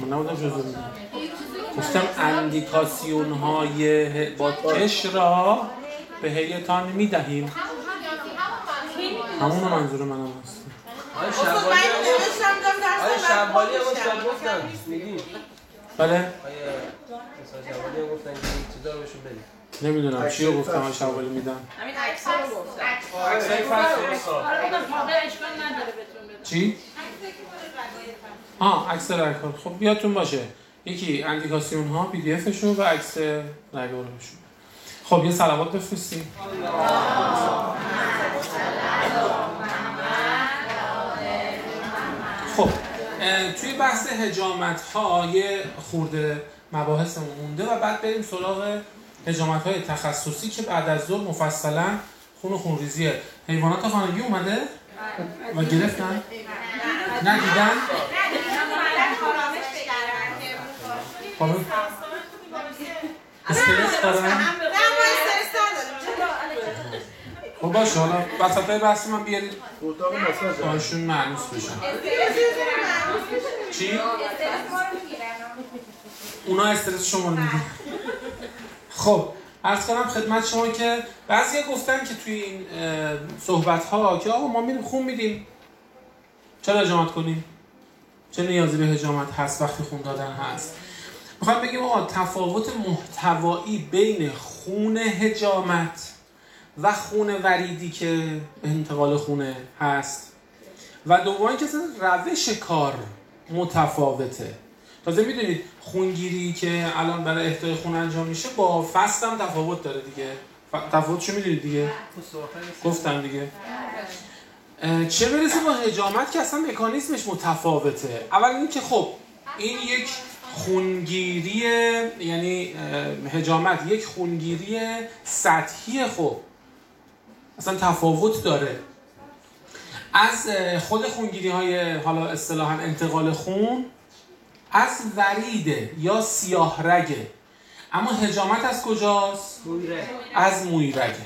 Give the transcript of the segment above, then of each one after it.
نبودم جزو میدم. گفتم اندیکاسیون های با کش را به هیئتان میدهیم. همون منظور منم هست. آره شوالی هم گفتن میگی؟ بله؟ مثلا شوالی هم گفتن که چیزا رو بهشون بدید. نمیدونم چی رو گفتم شوالی میدم. همین عکس‌ها رو گفتم. عکسای فصل چی؟ عکس رگ‌ها. خب بیادتون باشه. یکی اندیکاسیون ها پی دی افشو و عکس رگ‌هاشو. خب یه صلوات بفرستیم. خب توی بحث حجامت ها یه خورده مباحثمون مونده و بعد بریم سراغ حجامت های تخصصی که بعد از ظهر مفصلا خون و خونریزی حیوانات خانگی اومده و گرفتن؟ نه دیدن؟ استرس دارن؟ خب باشه حالا وسطای بحث من بیارید باشون معنوس بشن. چی؟ اونا استرس شما رو میدن. خب عرض کنم خدمت شما که بعضی گفتن که توی این صحبت ها که آقا ما میریم خون میدیم چرا حجامت کنیم؟ چه نیازی به حجامت هست وقتی خون دادن هست؟ میخوایم بگیم آقا تفاوت محتوایی بین خون حجامت و خون وریدی که انتقال خونه هست و دومی که روش کار متفاوته. تازه میدونید خونگیری که الان برای اهدای خون انجام میشه با فست هم تفاوت داره دیگه. تفاوتشو میدونید دیگه؟ گفتم دیگه. چه برسه با حجامت که اصلا مکانیزمش متفاوته. اول این که خب این یک خونگیری، یعنی حجامت یک خونگیری سطحی، خب اصلا تفاوت داره از خود خونگیری های حالا اصطلاحاً انتقال خون از وریده یا سیاه رگه، اما حجامت از کجاست؟ از مویرگه.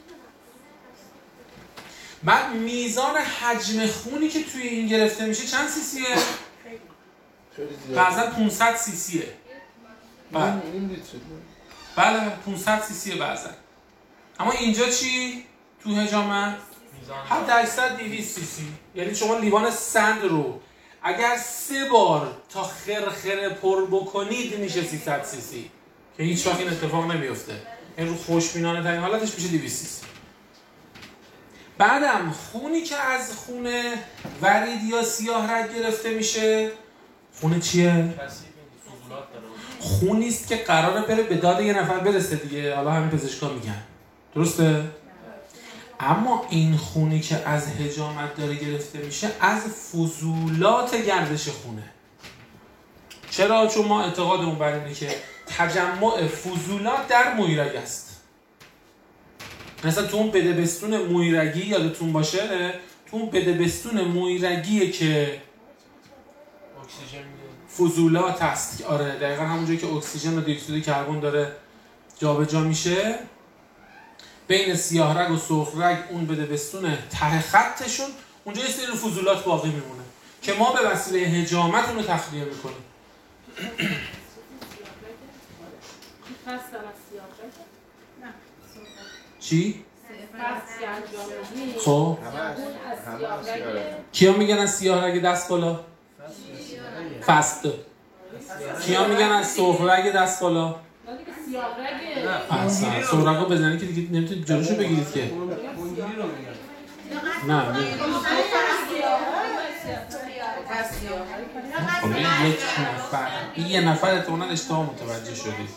بعد میزان حجم خونی که توی این گرفته میشه چند سی سیه؟ بعضا 500 سی سیه. بله 500 سی سیه بعضا. اما اینجا چی؟ تو حجامت؟ حد اکثر 200 سی سی. یعنی شما لیوان سند رو اگر 3 بار تا خرخره پر بکنید میشه 300 سی سی که هیچ وقت این اتفاق نمیفته. این رو خوشبینانه ترین حالتش میشه 200 سی سی. بعدم خونی که از خون ورید یا سیاه رگ گرفته میشه خون چیه؟ خونی است که قراره بره به داد یه نفر برسه دیگه. حالا همین پزشکا میگن درسته؟ اما این خونی که از حجامت داره گرفته میشه از فضولات گردش خونه. چرا؟ چون ما اعتقادمون بر اینه که تجمع فضولات در مویرگ است. مثلا تو اون بدبستون مویرگی یادتون باشه، تو اون بدبستون مویرگیه که اکسیژن فضولات هست. آره دقیقا همونجایی که اکسیژن و دی اکسید کربن داره جابجا میشه بین سیاه رگ و سرخ رگ، اون بدبستون ته خطشون اونجا یه سری فضولات باقی میمونه که ما به وسیله حجامت اونو تخلیه میکنیم. چی؟ خب کیا میگن از سیاه رگ دست بالا؟ فست. کیا میگن از سرخ رگ دست بالا؟ اصلا سرخ رگ رو بزنی که دیگه نمیتونید جلوشو بگیرید که. نه خب این یک نفر، این یه نفر اتمانا اشتباه متوجه شدید.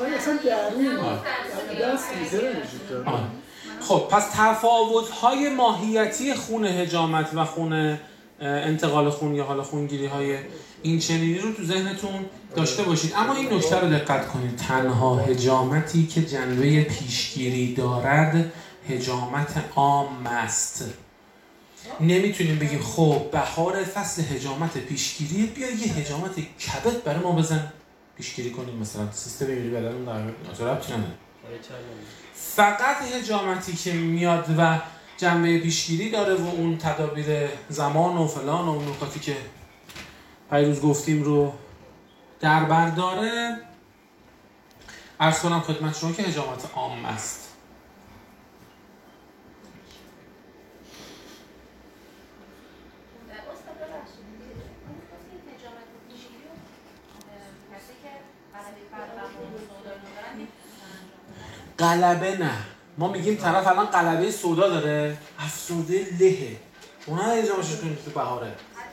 خب پس تفاوت‌های ماهیتی خون حجامت و خون انتقال خون یا حالا خونگیری های این چنینی رو تو ذهنتون داشته باشید. اما این نکته رو دقت کنید، تنها حجامتی که جنبه پیشگیری دارد حجامت عام است. نمیتونیم بگیم خب بهار فصل حجامت پیشگیری بیا یه حجامت کبد برای ما بزن پیشگیری کنیم، مثلا سیستم ایمنی بدنمون در ربطی نداره. فقط حجامتی که میاد و جنبه پیشگیری داره و اون تدابیر زمان و فلان و اون نکاتی که پیروز گفتیم رو در بر داره. عرض کنم خدمت شما که هجامت عام است. غلبه نه، ما میگیم طرف الان غلبه سودا داره، افسرده لهه، اونا اجامهش کنید تو بهاره.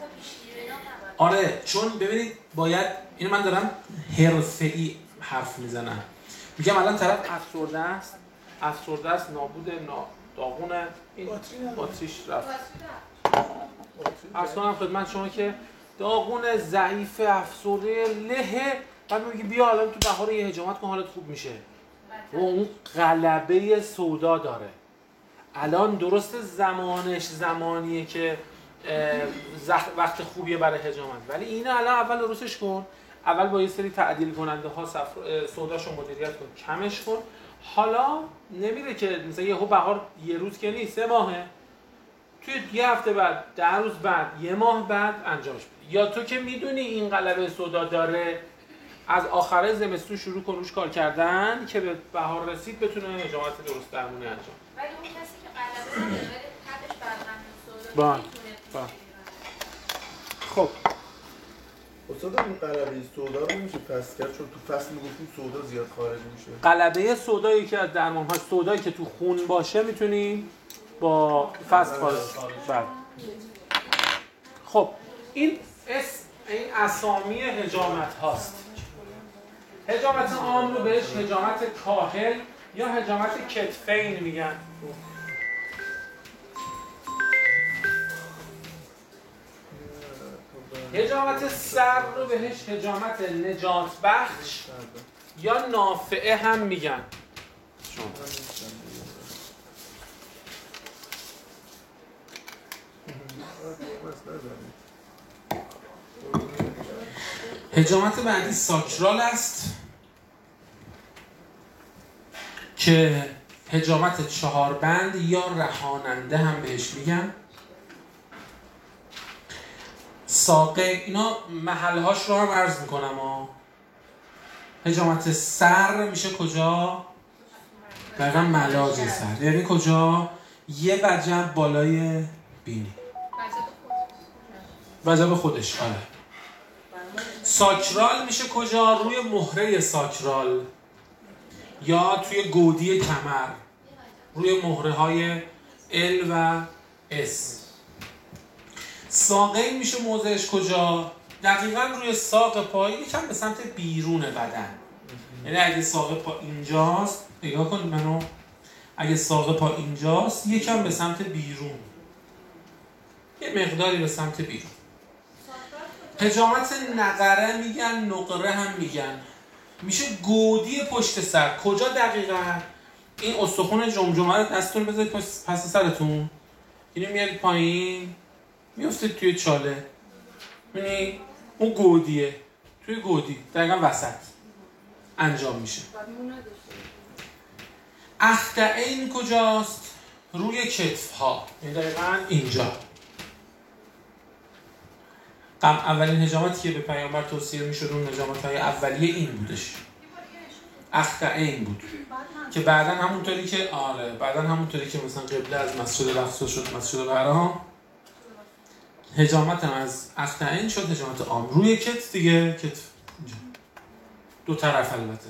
آره چون ببینید باید اینو من دارم حرفه‌ای حرف میزنم، میگم الان طرف افسرده است نابود داغونه، این باتریش رفت. عرض کنم خدمت شما که داغون ضعیف افسرده لهه، بعد میگی بیا الان تو بهاره یه هجامت کن حالت خوب میشه. و اون غلبه سودا داره. الان درست زمانش زمانیه که وقت خوبیه برای هجامت، ولی اینو الان اول درستش کن، اول با یه سری تعدیل کننده ها سوداشو مدیریت کن، کمش کن. حالا نمیره که مثلا یهو بهار یه روز که نیست، 3 ماهه، توی یه هفته بعد، 10 روز بعد، 1 ماه بعد انجامش بده. یا تو که میدونی این غلبه سودا داره، از آخر زمستون شروع کن روش کار کردن که به بهار رسید بتونه هجامت درست درمونی انجام. ولی اون کسی که غلبه نداره ولی تبش برقم سودا میتونه. خب استاد این غلبه سودا رو نمیشه پس کرد، چون تو فصل میگفتیم سودا زیاد خارج میشه. غلبه سودایی که از درمان‌ها سودایی که تو خون باشه میتونی با فصل خارج. بله. خب این اسامی هجامت هاست. هجامت عام رو بهش هجامت کاهل یا هجامت کتفین میگن. هجامت سر رو بهش هجامت نجات بخش یا نافعه هم میگن. هجامت بعدی ساکرال است که هجامت 4 بند یا رهاننده هم بهش میگن. ساقه اینا محلهاش رو هم عرض میکنم هجامت سر میشه کجا؟ دقیقا ملاج سر، یعنی کجا؟ یه وجب بالای بینی، وجب خودش. آره. ساکرال میشه کجا؟ روی مهره ساکرال یا توی گودی کمر، روی مهره های L و S. ساقین میشه موضعش کجا؟ دقیقاً روی ساق پای، یکم به سمت بیرون بدن. یعنی اگه ساق پا اینجاست، نگاه کن منو، اگه ساق پا اینجاست یکم به سمت بیرون، یه مقداری به سمت بیرون. هجامت نقره میگن، نقره هم میگن. میشه گودی پشت سر. کجا دقیقاً؟ این استخوان جمجمه رو دستتون بذارید پس سرتون، اینو میارید پایین، میافتید توی چاله، میبینی اون گودیه، توی گودی دقیقاً وسط انجام میشه. اخدعین کجاست؟ روی کتف ها، یعنی دقیقاً اینجا. اولین هجامتی که به پیامبر توصیه میشد اون هجامت های اولیه این بودش، اخدعین بود که بعداً همونطوری که مثلا قبله از مسجد الاقصی شد مسجد الحرام، هجامت هم از اخدعین شد هجامت عام. روی کتف دیگه، کتف اینجا دو طرف البته.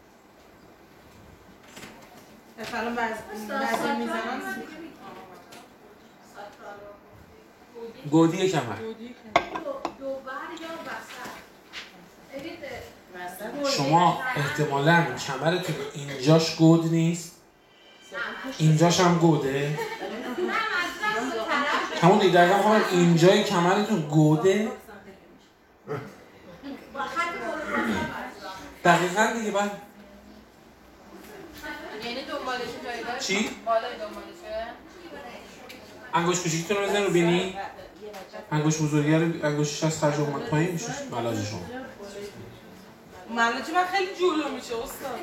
مثلا بعضی میزنن گودی کمر. شما احتمالاً کمرتون اینجاش گود نیست، اینجاش هم گوده. همون دیگه دقیقا خواهد اینجای کمرتون گوده. دقیقا دیگه بعد یعنی دنبالش جایی داره؟ چی؟ بالای دنبالشه؟ انگوش کوچیکتون رو بزن رو بینی، انگوش بزرگی رو، انگوشش از خرج اومد پایین میشه ملاج شما. ملاج من خیلی جلو میشه استاد.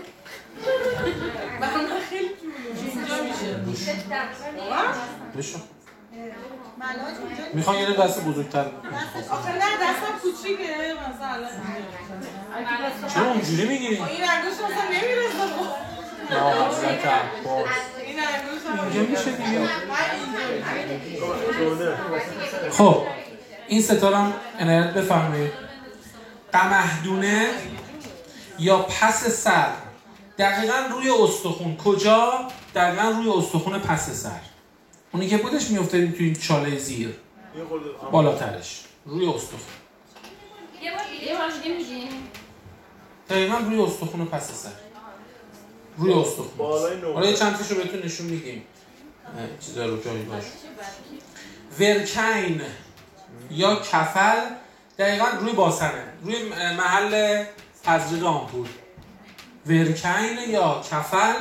من خیلی جلو اینجا میشه. بشو. میخوان یه دست بزرگتر. آخه نه دستم کوچیکه مثلا. چرا اونجوری میگی؟ این انگوش مثلا نمیرسه. این انگوش اینجا میشه دیگه. خب این ستاره عنایت بفرمایید. قمهدونه یا پس سر دقیقاً روی استخون. کجا؟ دقیقاً روی استخون پس سر. اونی که بودش میافتادیم توی این چاله زیر بالاترش روی استخون. یه بار دیگه میگیم دقیقاً روی استخون پس سر. روی استخون. حالا یه چند تاشو بهتون نشون میگیم. چیزا رو جایی باشه. ورکین یا کفل دقیقاً روی باسنه، روی محل تزریق آمپول. ورکین یا کفل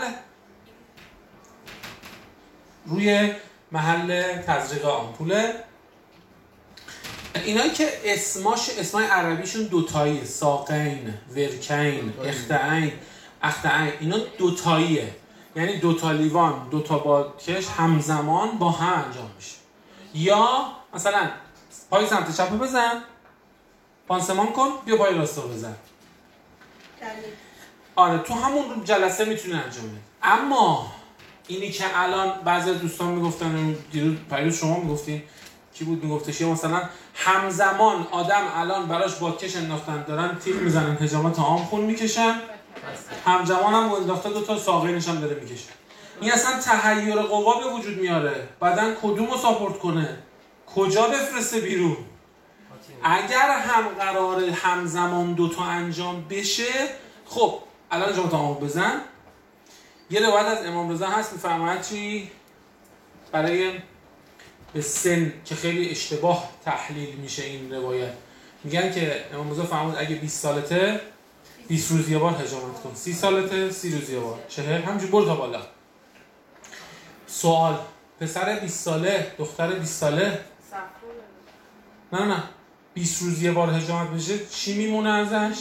روی محل تزریق آمپوله. اینایی که اسمای عربیشون دوتاییه، ساقین، ورکین، اختعین، اینا دوتاییه، یعنی دوتا لیوان، دوتا بادکش همزمان با هم انجام میشه. یا مثلا پای سمت چپ رو بزن، پانسمان کن، بیا پای راست رو بزن. آره تو همون جلسه میتونی انجام بدی. اما اینی که الان بعضی دوستان میگفتن، دیروز پیروز شما میگفتین، کی بود میگفتش، یا مثلا همزمان آدم الان براش بادکش انداختن دارن تیغ میزنن حجامت عام خون میکشن، همزمان هم انداخته دوتا ساقینش هم داره میکشه. این اصلا تحیر قوا به وجود میاره. بدن کدومو ساپورت کنه، کجا بفرسته بیرون. اگر هم قرار همزمان دوتا انجام بشه، خب الان حجامت عام بزن. یه روایت از امام رضا هست میفرماید چی؟ برای به سن که خیلی اشتباه تحلیل میشه این روایت، میگن که امام رضا فرمود اگه 20 سالته 20 روز یه بار حجامت کن، 30 سالته 30 روز یه بار، 40 همینجور برو تا بالا. سوال، پسر 20 ساله، دختر 20 ساله نه 20 روز یه بار حجامت بشه چی میمونه ازش؟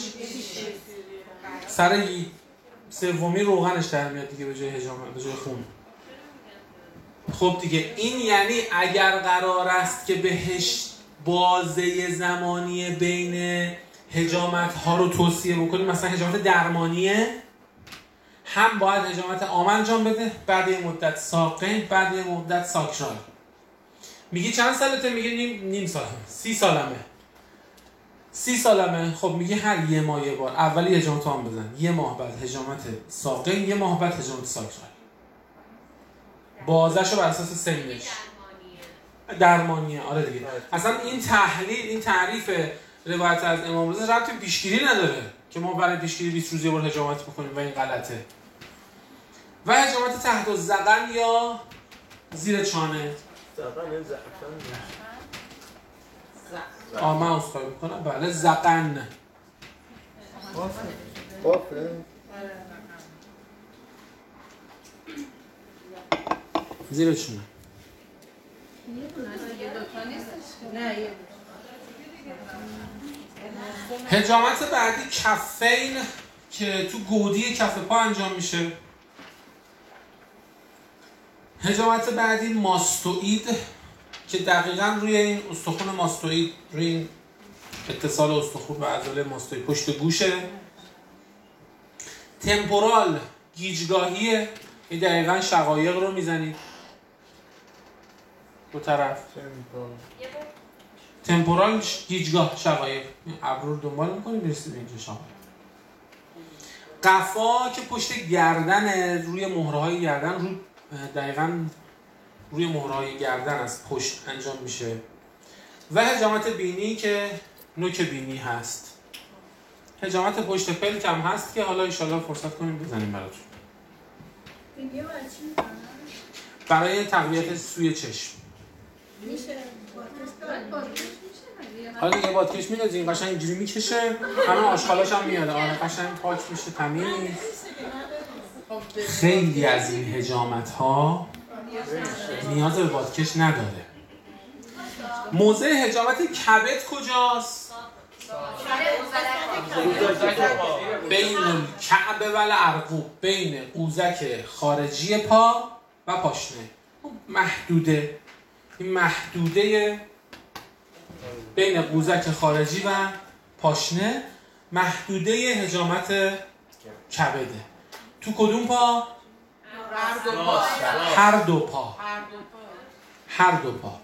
سر سومی روغنش در میاد دیگه به جای حجامت، به جای خون. خب دیگه این یعنی اگر قرار است که بهش بازه زمانی بین حجامت ها رو توصیه بکنیم، مثلا حجامت درمانیه، هم باید حجامت عام انجام بده، بعد یه مدت ساقین، بعد یه مدت ساکرال. میگی چند سالته؟ میگه نیم سالمه. 30 سالمه. 30 سالمه. خب میگه هر یه ماه یه بار اولی حجامت عام بزن، یه ماه بعد حجامت ساقین، یه ماه بعد حجامت ساکرال. بازشو بر اساس سنش درمانیه. آره دیگه. اصلا این تحلیل، این تعریف روایت از امام رضا ربطی به پیشگیری نداره که ما برای پیشگیری 20 روز یه بار حجامت بکنیم و این غلطه. و حجامت تحت الذقن یا زیر چانه. من عذرخواهی میکنم. بله ذقن. زیر چونه. حجامت بعدی کفین که تو گودی کف پا انجام میشه. حجامت بعدی ماستوئید که دقیقاً روی این استخوان ماستوئید، روی این اتصال استخوان به عضله ماستوئید پشت گوشه. تمپورال گیجگاهیه، این دقیقاً شقایق رو میزنید دو طرف. تمپورال گیجگاه شقایق، ابرو رو دنبال میکنی برسید به اینجا شقایق. قفا که پشت گردن، روی مهره‌های گردن، رو دقیقاً روی مهره‌های گردن از پشت انجام میشه. و حجامت بینی که نوک بینی هست. حجامت پشت پلک هم هست که حالا ان شاءالله فرصت کنیم بزنیم براتون. ویدیو برای چی می‌کنن؟ برای تقویت سوی چشم. میشه بادکش میشه. حالا دیگه بادکش میاد این قشنگ اینجوری میکشه، همه آشغالاش هم میاد. آره قشنگ پاک میشه، تمیز. خیلی از این حجامت ها نیاز به بادکش نداره. موضع حجامت کبد کجاست؟ بین الکعب و العرقوب، بین قوزک خارجی پا و پاشنه. محدوده. این محدوده بین قوزک خارجی و پاشنه، محدوده حجامت کبده. تو کدوم پا؟ هر دو پا. هر دو پا.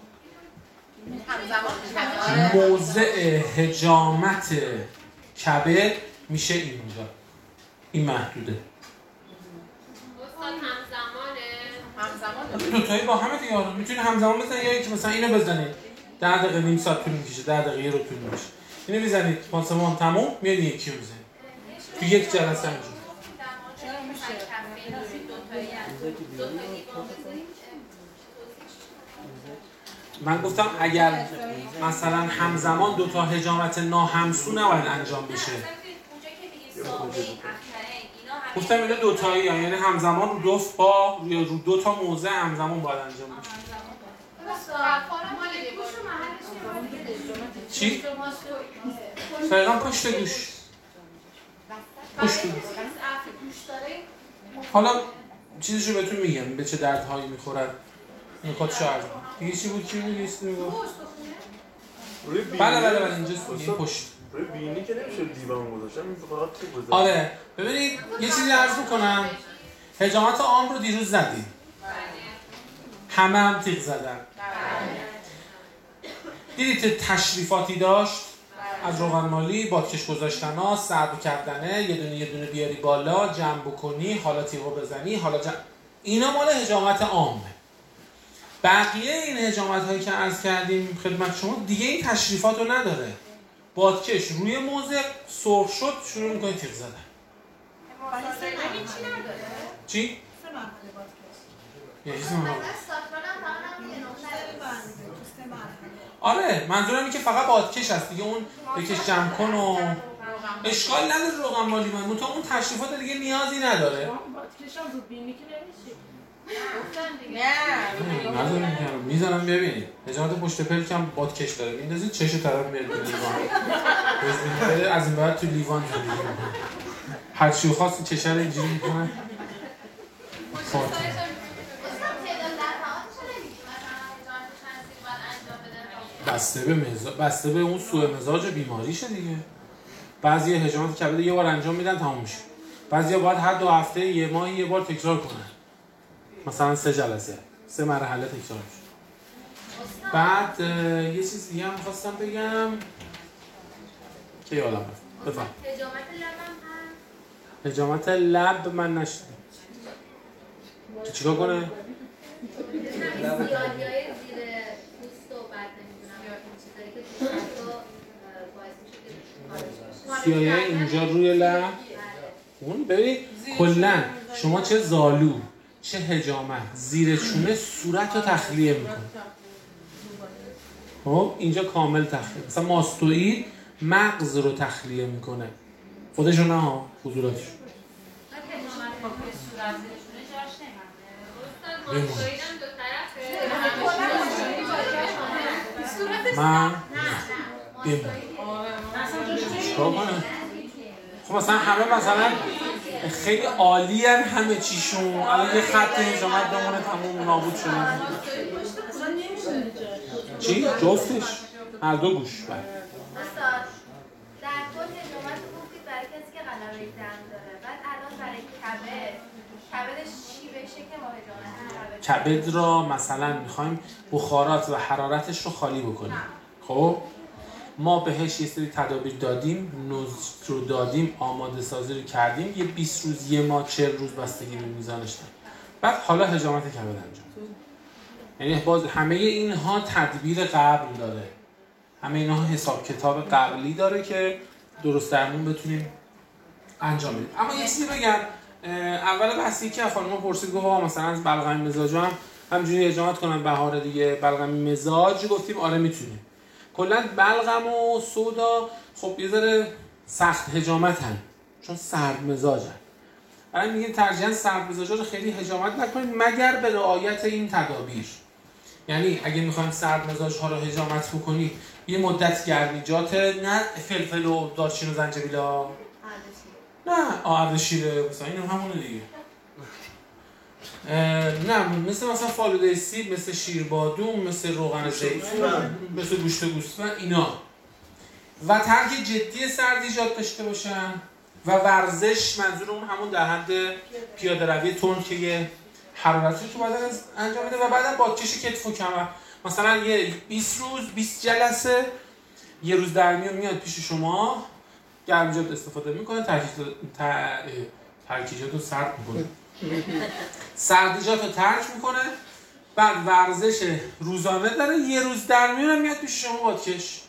موضع حجامت کبد میشه اینجا، این محدوده. دوتایی با همه دیگه. میتونی همزمان بزنید یا اینکه مثلا اینو بزنید 10 دقیقه نیم ساعت طول میکشه، 10 دقیقه یه رو طول میکشه. اینو میزنید پانسمان تموم، میاد یکی رو میزنید تو یک جلسه اینجوری. من گفتم اگر مثلا همزمان دو تا حجامت ناهمسو نباید انجام بشه. گفتم اینا دوتایی، یعنی همزمان رو دو پا یا رو دو تا موضع همزمان باید انجام بشه. چی؟ دقیقا پشت گوش. پشت گوش. حالا چیزشو بهتون میگم به چه دردهایی میخورد. نکاتشو عرض کنم. دیگه چی بود؟ چی بود؟ یه چیزی میگفت؟ بله اینجاست این پشت. روی بینی که نمیشه دیوان گذاشتم، این فقط تیپ بزنم. آره ببینید یه چیزی عرض میکنم. حجامت عام رو دیروز زدیم. همه هم تیغ زدن. دیدید تشریفاتی داشت؟ از روغن مالی، بادکش گذاشتن ها، سرد کردنه، یه دونه بیاری بالا، جمع بکنی، حالا تیغو بزنی، حالا اینا مال حجامت عامه. بقیه این حجامت هایی که عرض کردیم خدمت شما دیگه این تشریفات رو نداره. بادکش روی موضع سرخ شد شروع میکنه تیغ زدن. چی؟ آره منظورم اینه که فقط بادکش هست دیگه، اون بکش جمع کن و اشکال نداره روغن مالی من تا اون تشریفات دیگه نیازی نداره. بادکش هم زود بینی که نمیشه. نه میزنم ببینید حجامت پشت پلک هم بادکش داره میندازید چش طرف میاد تو لیوان از این بعد تو لیوان هر چی خواست چشه رو اینجوری میکنه. بسته به اون سوء مزاج و بیماریشه دیگه. بعضی حجامت کبد یه بار انجام میدن تموم میشه، بعضیا باید هر 2 هفته یه ماه یه بار تکرار کنن، مثلا 3 جلسه 3 مرحله تکرار میشه. بعد یه چیز دیگه هم خواستم بگم که یادم رفت. بفهم. حجامت لب من نشدم. چیکار کنه؟ سیاهی اینجا روی لب. اون ببین کلا شما چه زالو چه حجامت زیر چونه صورت رو تخلیه میکنه. خب اینجا کامل تخلیه. مثلا ماستوئید مغز رو تخلیه میکنه، خودشو نه ها، فضولاتش. من خب مثلا همه مثلا خیلی عالی هم همه چیشون، الان یه خط حجامت بمونه تموم نابود شده. چی؟ جفتش؟ هر دو گوش. استاد در کل حجامت گفتید برای کسی که قلبه دم داره، بعد الان برای کبدش چی بشه که ما حجامت کبد را مثلا میخوایم بخارات و حرارتش رو خالی بکنیم. خب ما بهش یه سری تدابیر دادیم، نوز رو دادیم، آماده سازی رو کردیم، یه 20 روز یه ماه 40 روز بستگی به میزانش داریم. بعد حالا حجامت کبد انجام. یعنی باز همه اینها تدبیر قبل داره، همه اینها حساب کتاب قبلی داره که درست درمون بتونیم انجام بدیم. اما یه چیزی بگم، اول بحثی که خانم پرسید گفت مثلا از بلغمی مزاج هم همینجوری حجامت کنن بهار دیگه، بلغمی مزاج گفتیم آره میتونیم. کلا بلغم و سودا خب یه ذره سخت حجامتن چون سرد مزاجن. الان میگیم ترجیحاً سرد مزاجا رو خیلی حجامت نکنید مگر به رعایت این تدابیر. یعنی اگه میخوایم سرد مزاج ها رو حجامت بکنید یه مدت گرمیجات، نه فلفل و دارچین و زنجبیل ها، نه اردشیره مثلا، این همونه دیگه. نه مثل فالوده سیب، مثل شیربادوم، مثل روغن زیتون، مثل گوشت گوسفند اینا. و ترک جدی سردیجات داشته باشن و ورزش، منظور اون همون در حد پیاده روی تند که یه حرارتی تو بدن انجام میده و بعدم بادکش کتف و کمر. مثلا یه 20 روز 20 جلسه یه روز در میاد پیش شما گرمجات استفاده میکنه، ترکیجات رو سرد میکنه، سردیجات رو ترک میکنه، بعد ورزش روزانه داره، یه روز در میاد پیش شما بادکش.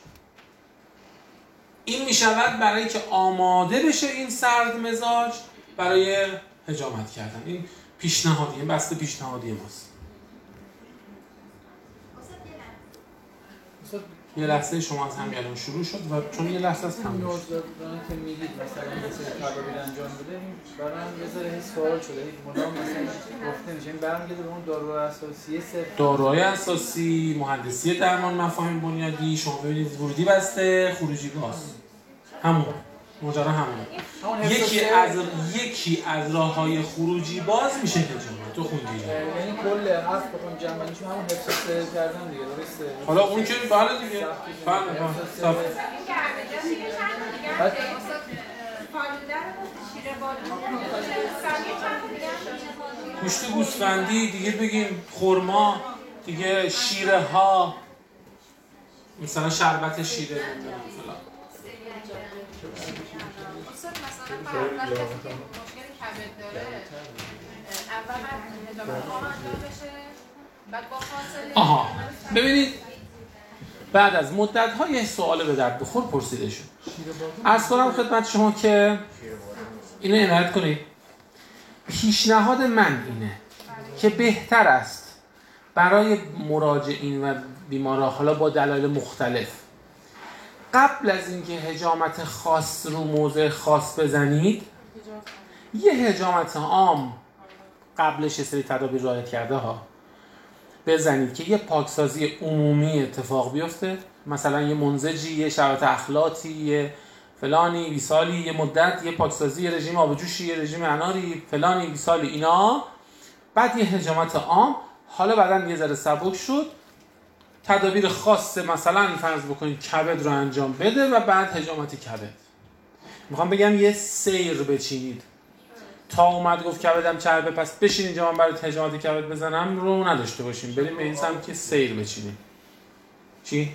این میشود برای که آماده بشه این سرد مزاج برای حجامت کردن. این پیشنهادیه، بسته پیشنهادی ماست. یه لحظه شما از همین الان شروع شد و چون یه لحظه از تموم شد. که میگید مثلا یه سری تدابیر انجام بده، این برای من یه ذره سوال شده. این مدام مثلا گفته میشه این برمیگرده به اون داروهای اساسی داروهای اساسی، مهندسی درمان، مفاهیم بنیادی. شما ببینید ورودی بسته، خروجی باز. همون ماجرا همونه. یکی از راههای خروجی باز میشه حجامت تو خوندی. یعنی کل حرف بخون جمعنیش همون حفظ سر کردن دیگه، درسته؟ حالا اون که بله دیگه. گوشت گوسفندی دیگه، بگیم خرما دیگه، شیره ها، مثلا شربت شیره فلان. مثلا فرض کسی که مشکل کبد داره اول هجامت عام انجام بشه، بعد با فاصله. ببینید بعد از مدت‌ها یه سوال به درد بخور پرسیده شد. عرض کنم خدمت شما که اینو عنایت کنید. پیشنهاد من اینه که بهتر است برای مراجعین و بیمارا، حالا با دلایل مختلف، قبل از اینکه حجامت خاص رو موضع خاص بزنید، یه حجامت عام قبلش یه سری تدابیر رعایت کرده ها بزنید که یه پاکسازی عمومی اتفاق بیفته. مثلا یه منزجی، یه شرایط اخلاطی، یه فلانی بیسالی، یه مدت یه پاکسازی، یه رژیم آب جوشی، یه رژیم اناری، فلانی بیسالی اینا. بعد یه حجامت عام. حالا بعدن یه ذره سبک شد، تدابیر خاص مثلا فرض بکنید کبد رو انجام بده و بعد حجامت کبد. میخوام بگم یه سیر بچینید. تا اومد گفت کبدم چربه پس بشین اینجا من برات حجامت کبد بزنم رو نداشته باشیم، بریم به این سمت که سیر بچینیم. چی؟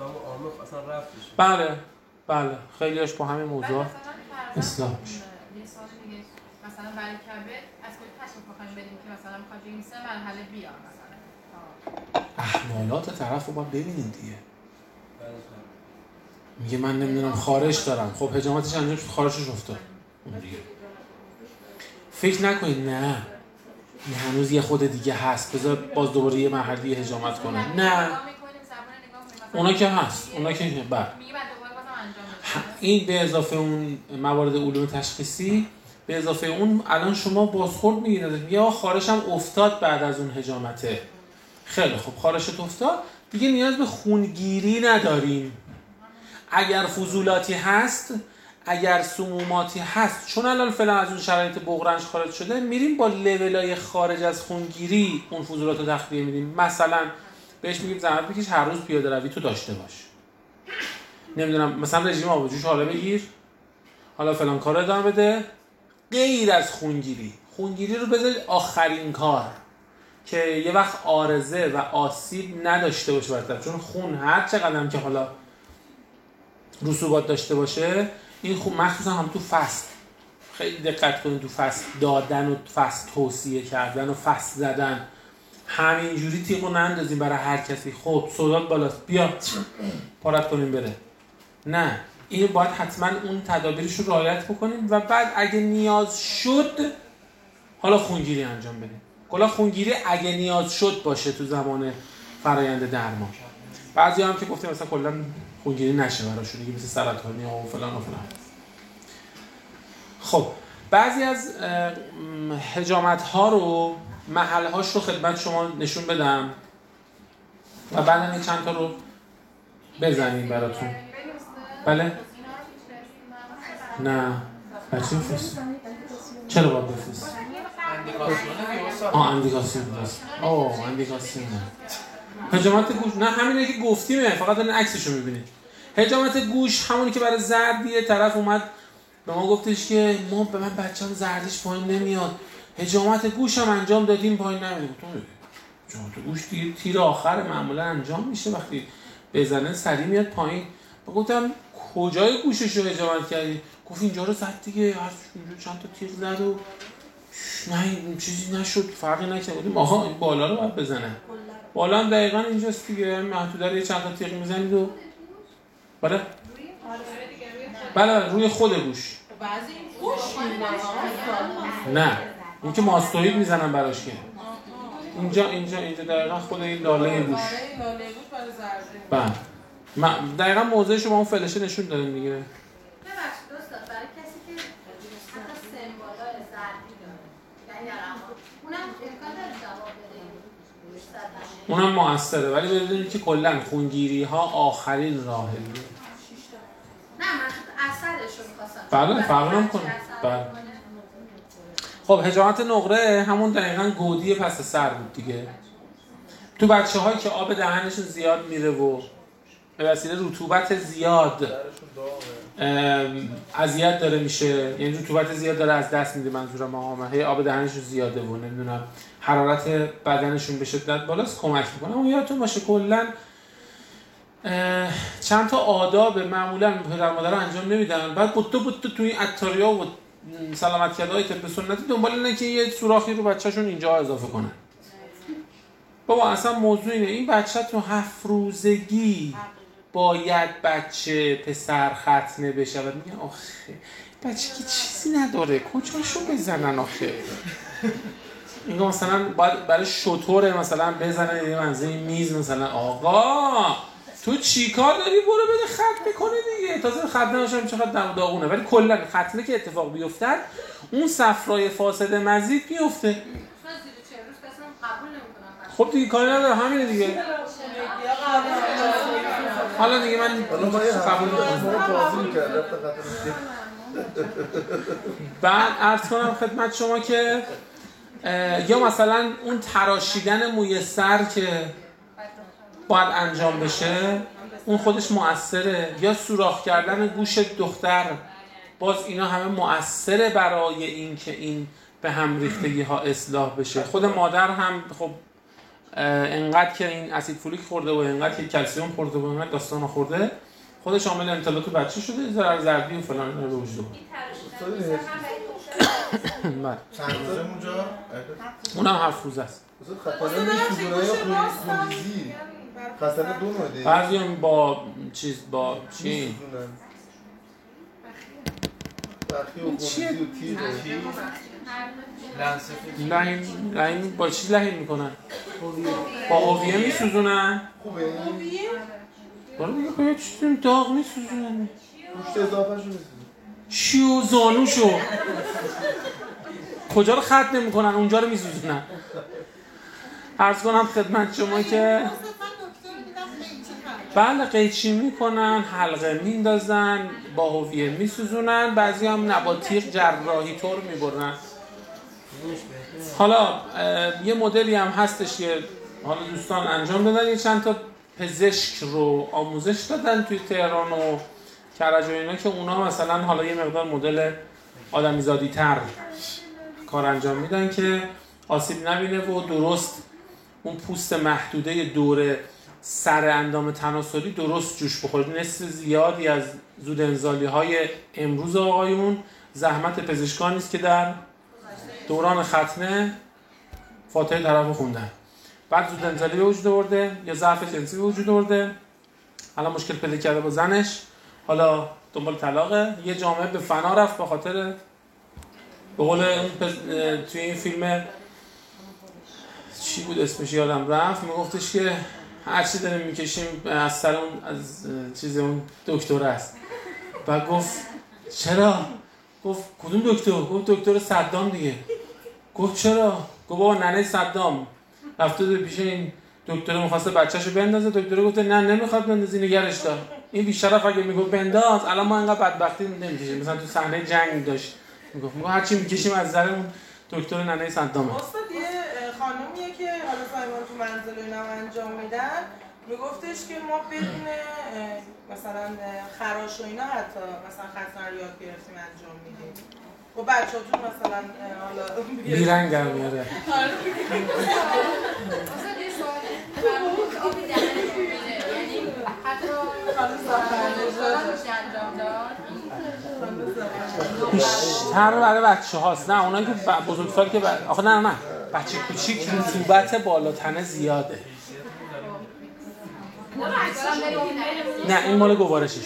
بله بله، خیلیاش با همین موضوع اصلاح میشه. مثلا برای کبد از کجا تشخیص بخوایم بدیم که مثلا میخواد این سه مرحله بیاد؟ مثلا احوالات طرف رو باید ببینید دیگه. میگه من نمیدونم خارش دارم، خب حجامتش انجام شد، خارشش افتاد، اون دیگه فکر نکنید نه این هنوز یه خود دیگه هست بذار باز دوباره یه مرحله حجامت کنه. نه اونا که هست، اونا که بعد این به اضافه اون موارد علوم تشخیصی، به اضافه اون الان شما بازخورد میگیرید یا خارشم افتاد بعد از اون حجامته. خیلی خوب، خارشت افتاد دیگه نیاز به خونگیری نداریم. اگر فضولاتی هست، اگر سموماتی هست، چون الان فعلا از اون شرایط بغرنج خارج شده، میریم با لولای خارج از خونگیری اون فضولات رو تخلیه میدیم. مثلا بهش میگیم زحمت بکش هر روز پیاده روی تو داشته باش، نمیدونم مثلا رژیم آب و جوش حالا بگیر، حالا فلان کار ادامه بده، غیر از خونگیری. خونگیری رو بذارید آخرین کار که یه وقت عارضه و آسیب نداشته باشه برطرف. چون خون هر چقدر که حالا رسوبات داشته باشه، این خون مخصوصا هم تو فصل خیلی دقت کنید، تو فصل دادن و فصل توصیه کردن و فصل زدن همینجوری تیغو نندازیم برای هر کسی. خب سودات بالاست بیا پارت کنیم بره، نه، این باید حتما اون تدابیرش رو رعایت بکنیم و بعد اگه نیاز شد حالا خونگیری انجام بدیم. کلا خونگیری اگه نیاز شد باشه تو زمان فرآیند درمان. بعضی هم که گفتیم مثلا کلا خونگیری نشه براشون، دیگه مثل سرطانی ها و فلان و فلان. خب بعضی از حجامت ها رو محل هاش رو خدمت شما نشون بدم و بعدن این چند تا رو بزنیم براتون. بله؟ نه بچه بفرست. چرا باید بفرست؟ اندیکاسیون درست. اندیکاسیون. حجامت گوش نه همینه که گفتیمه، فقط الان عکسشو می‌بینید. حجامت گوش همونی که برای زردیه. طرف اومد به ما گفتش که به من بچه‌م زردیش پایین نمیاد. حجامت گوش هم انجام دادیم پایین نمیاد. حجامت گوش دیگه تیر آخر معمولا انجام میشه، وقتی بزنه سریع میاد پایین. گفتم کجای گوشش رو حجامت کردی؟ گفت اینجا رو زد دیگه، اینجا چند تا تیر زد و نه چیزی نشد، فرقی نکرد. گفتیم آها این بالا رو باید بزنه. بالا هم دقیقاً اینجاست دیگه، محدوده رو یه چند تا تیر میزنید و بله روی خود گوش. بعضی گوش نه این که ماستوید میزنن براش که اینجا دقیقاً خود این لاله گوش. لاله گوش برای زرده. بله دقیقاً موضعش رو با اون فلشه نشون دادیم دیگه. ببخشید دوستان، برای کسی که حتی سمبولای زردی داره یعنی اونم امکان داره جواب بده. اونم موثره، ولی بدونید که کلا خونگیری ها آخرین راهه. نه من اثرش رو می‌خواستم. بله فرق نمی‌کنه. بله. خب حجامت نقره همون دقیقاً گودی پس سر بود دیگه. تو بچه‌هایی که آب دهنشون زیاد میره و به وسیله رطوبت زیاد اذیت داره میشه، یعنی رطوبت زیاد داره از دست میده، منظورم هی آب دهنشون زیاده و نمیدونم حرارت بدنشون به شدت بالاست، کمک میکنه. اون یادتون باشه کلا چند تا آداب معمولا پدر مادر انجام نمیدن، بعد بوتو تو این عطاریا و سلامت کردهای طب سنتی دنبال اینه که یه سوراخی رو بچه‌شون اینجا اضافه کنن. بابا اصلا موضوع اینه این بچه تو 7 روزگی باید بچه پسر ختنه بشه و میگن آخه بچه که چیزی نداره کجاشو بزنن آخه. اینگه مثلا باید برای شطوره مثلا بزنن یه منزه میز مثلا آقا تو چی کار داری برو بده ختنه کنه دیگه. تازه ختنه هاشم چقدر داغونه، ولی کلا ختنه که اتفاق بیفتد اون صفرای فاسد مزید بیفته. خب دیگه کاری نداره همینه دیگه. حالا دیگه من قبول می‌کنم. بعد عرض کنم خدمت شما که یا مثلا اون تراشیدن موی سر که باید انجام بشه اون خودش مؤثره، یا سوراخ کردن گوش دختر، باز اینا همه مؤثره برای این که این به هم ریختگی ها اصلاح بشه. خود مادر هم خب انقدر که این اسید فولیک خورده و انقدر که کلسیم خورده و انقدر داستان خورده خودش عامل انطلاط بچه شده، ضرر زردی و فلان اینا به وجود اومد. چند روزه اونجا؟ اونم 7 روزه است. خطانه میسوزونه یا خونریزی؟ خطانه دو نوعه. بعضی هم با چیز با چی؟ بخی و خونریزی و تیغ. لحیم با چی لحیم میکنن؟ با هویه میسوزونن. خوبه؟ برای دیگه باید چیزی داغ میسوزونن. گوشت اضافه شو میسوزن. شیو زانوشو کجا رو خط نمیکنن اونجا رو میسوزونن. عرض کنم خدمت شما که بله قیچی میکنن، حلقه میندازن، با هویه میسوزونن، بعضی هم نباتیق جراحی طور میبرن. حالا یه مدلی هم هستش که حالا دوستان انجام دادن، یه چند تا پزشک رو آموزش دادن توی تهران و کرج و اینا که اونا مثلا حالا یه مقدار مدل آدمیزادی تر کار انجام میدن که آسیب نبینه و درست اون پوست محدوده دور سر اندام تناسلی درست جوش بخوره. نصف زیادی از زود انزالی های امروز آقایون زحمت پزشکان نیست که در دوران ختنه فاتحه طرف خوندن، بعد زود انزالی به وجود آورده یا ضعف جنسی به وجود آورده، حالا مشکل پیدا کرده با زنش، حالا دنبال طلاقه، یه جامعه به فنا رفت به خاطر به قول توی این فیلم چی بود اسمش یادم رفت، میگفتش که هر چی داریم میکشیم از سر اون از چیز اون دکتر است. بعد گفت چرا؟ گفت کدوم دکتر؟ گفت دکتر صدام دیگه. گفت چرا؟ گفت بابا ننه صدام رفته بود پیش این دکتر می‌خواسته بچه‌شو بندازه، دکتر گفت نه نمیخواد بندازی نگرش دار. این بیشرف اگه میگفت بنداز الان ما انقدر بدبختی نمی‌کشیم. مثلا تو صحنه جنگ داشت میگفت هر چی می‌کشیم از سر اون دکتر ننه صدامه. استاد یه خانومیه که حالا زایمان تو منزل و اینا انجام میدن، میگفتش که ما بدون مثلا خراش و اینا حتی مثلا ختنه رو یاد گرفتیم انجام میدیم. و بچه‌تون مثلا حالا بیرنگ در میاره. اصلا یه سواله آبی دهنش میره، یعنی حتی خانم ساختن انجام داد بیشتر برای بچه هاست. نه اونایی که بزرگسال که آخه نه بچه کوچیک رطوبت بالا تنه زیاده. نه این مال گوارششون.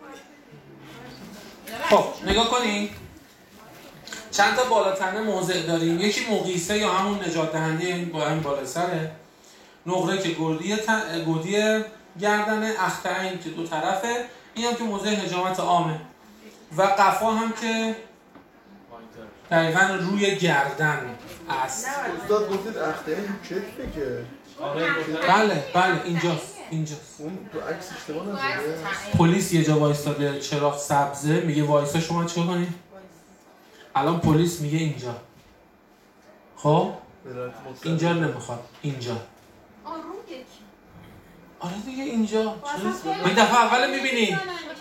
خب نگاه کنین چند تا بالاتنه موضع داریم. یکی مقیسه یا همون نجات دهنده این با همین بالا سره، نقره که گودی گردنه، اختعین که دو طرفه، این هم که موضع حجامت عامه و قفا هم که دقیقا روی گردن است. استاد گفتید اختیاری رو کتفه که بله اینجاست. اون تو عکس اشتباه نزده؟ پلیس یه جا وایستاده چراغ سبزه میگه وایسا شما چیکار کنید؟ الان پلیس میگه اینجا. خب اینجا نمیخواد اینجا. آره دیگه اینجا. این دفعه اول میبینی؟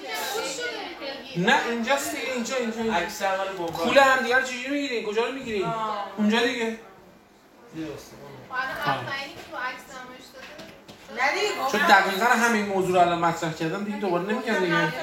نه اینجاست دیگه. اینجا عکس اول بمبار کوله هم دیگه رو چجوری میگیرین؟ کجا رو میگیرین؟ اونجا دیگه. نه دیگه چون دقیقا همین موضوع رو الان مطرح کردم دیگه دوباره نمیگم دیگه. استاد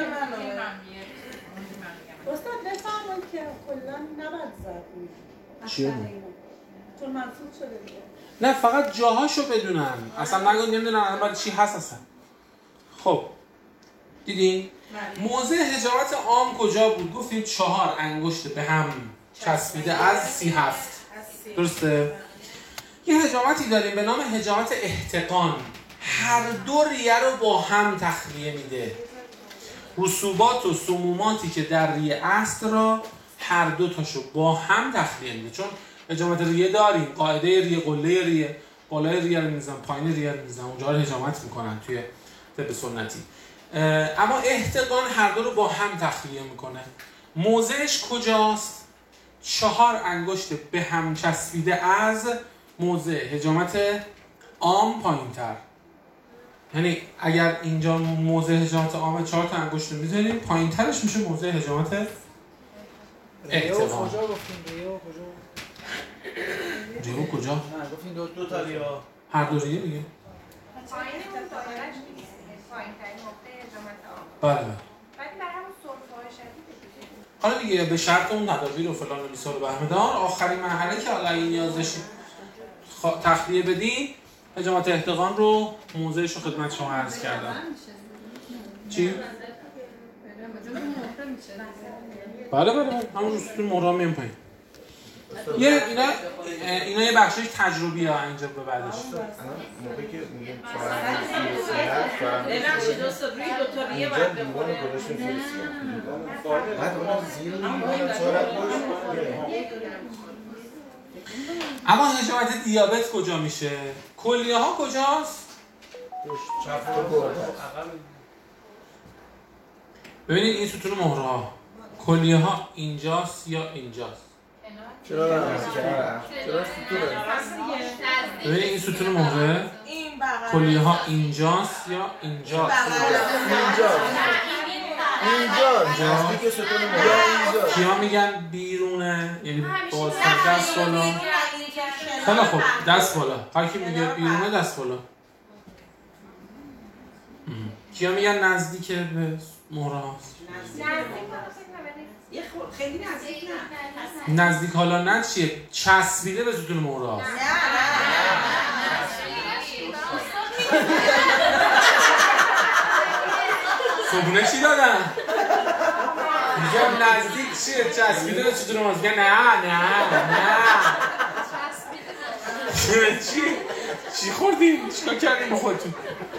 بفرمایید که کلا نباید زد. چیه؟ چون منصوب شده دیگه. نه فقط جاهاشو بدونن. اصلا نمیدونن الان چی هست اصلا. خب دیدین؟ موضع حجامت عام کجا بود؟ گفتیم 4 انگشت به هم چسبیده از 37. درسته؟ یه حجامتی داریم به نام حجامت احتقان. هر دو ریه رو با هم تخلیه میده. رسوبات و سموماتی که در ریه است را هر دو تاشو با هم تخلیه میده. چون حجامت ریه داریم، قاعده ریه، قله ریه، بالای ریه رو میزنن، پایین ریه رو میزنن، اونجا رو حجامت میکنن توی طب سنتی. اما احتقان هر دو رو با هم تخلیه میکنه. موضعش کجاست؟ 4 انگشت به هم چسبیده از موضع حجامت عام پایین‌تر. یعنی اگر اینجا موضع حجامت عام 4 تا انگشت رو میذاریم، پایین‌ترش میشه موضع حجامت احتقان. کجا گفتیم ریو کجا؟ نه گفتیم دو تا ریا. هر دو ریه میگه. پایین اون دادرش نیست. پایین ترین نقطه حجامت عام. بله. ولی برای همون سرفه‌های شدید حالا دیگه به شرط اون تدابیر و فلان و بیسار و بهمه‌دار آخرین مرحله که حالا این نیاز داشتیم تخلیه بدین، حجامت احتقان رو موضعش رو خدمت شما عرض کردم. چی؟ بله همون روستون مهرام میام پایین. اینا یه بخشش تجربی ها اینجا به بعدش. موقعی که میگیم 4 انگشت ببخشید استاد روی دو تا ریه اینجا دیوان رو گذاشتیم زیر سیاه. بعد اون زیر لیوان 4 انگشت. اما حجامت دیابت کجا میشه؟ کلیه ها کجاست؟ چپ و گرد. ببینید این ستون مهره ها کلیه ها اینجاست یا اینجاست؟ چرا ستونه؟ ببینید این ستون مهره این بغل کلیه ها اینجاست یا اینجاست؟ اینجا نزدیک ستون مهره. کیا میگن بیرونه؟ یعنی باز دست بالا. خیلی خوب دست بالا. هر کی میگه بیرونه دست بالا. کیا میگن نزدیک به مهره هاست؟ خیلی نزدیک نه. نزدیک حالا نه چیه؟ چسبیده به ستون مهره هاست. صبونه چی دادن؟ میگم نزدیک چیه؟ چسبیده به ستون مهره هاست. میگن نه چی خوردیم؟ چیکار کردیم با خودتون؟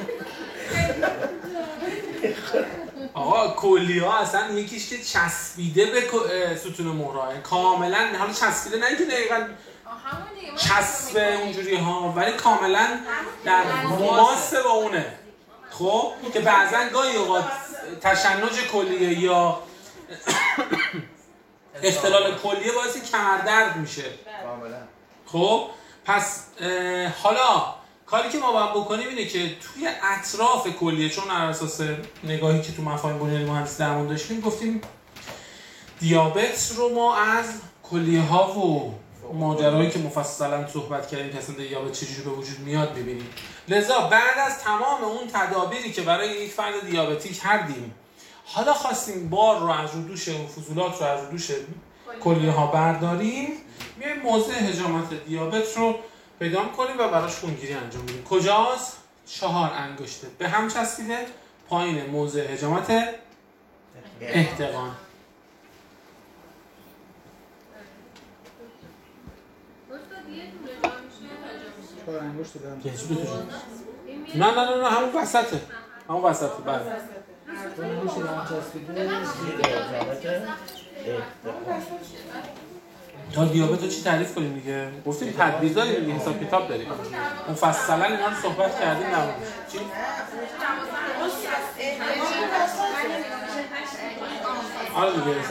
آقا کلیه ها اصلا یکیش که چسبیده به ستون مهره کاملا، حالا چسبیده نه اینکه دقیقاً چسب اونجوری ها، ولی کاملا در مماس با اونه. خب که بعضا گاهی اوقات تشنج کلیه یا اختلال کلیه باعث کمردرد میشه. کاملا. خب پس حالا کاری که ما باید بکنیم اینه که توی اطراف کلیه، چون بر اساس نگاهی که تو مفاهیم بنیانی مهندسی درمان داشتیم گفتیم دیابت رو ما از کلیه ها و ماجرایی که مفصلا صحبت کردیم که اصلا دیابت چجوری به وجود میاد ببینیم. لذا بعد از تمام اون تدابیری که برای یک فرد دیابتی کردیم، حالا خواستیم بار رو از رو دوش و فضولات رو از رو دوش کلیه ها برداریم، میایم موضع حجامت دیابت رو پیدا کنیم و براش خونگیری انجام بدیم. کجاست؟ 4 انگشته به هم چسبیده پایین موضع حجامت احتقان. چهار انگشت دارم. نه همون وسطه. همون وسطه. بله. انگشت دارم چسبیده. تا دیابت رو چی تعریف کنیم دیگه؟ گفتیم تدریج داریم دیگه، حساب کتاب داریم. مفصلا اینا رو صحبت کردیم نبود. چی؟ آره دیگه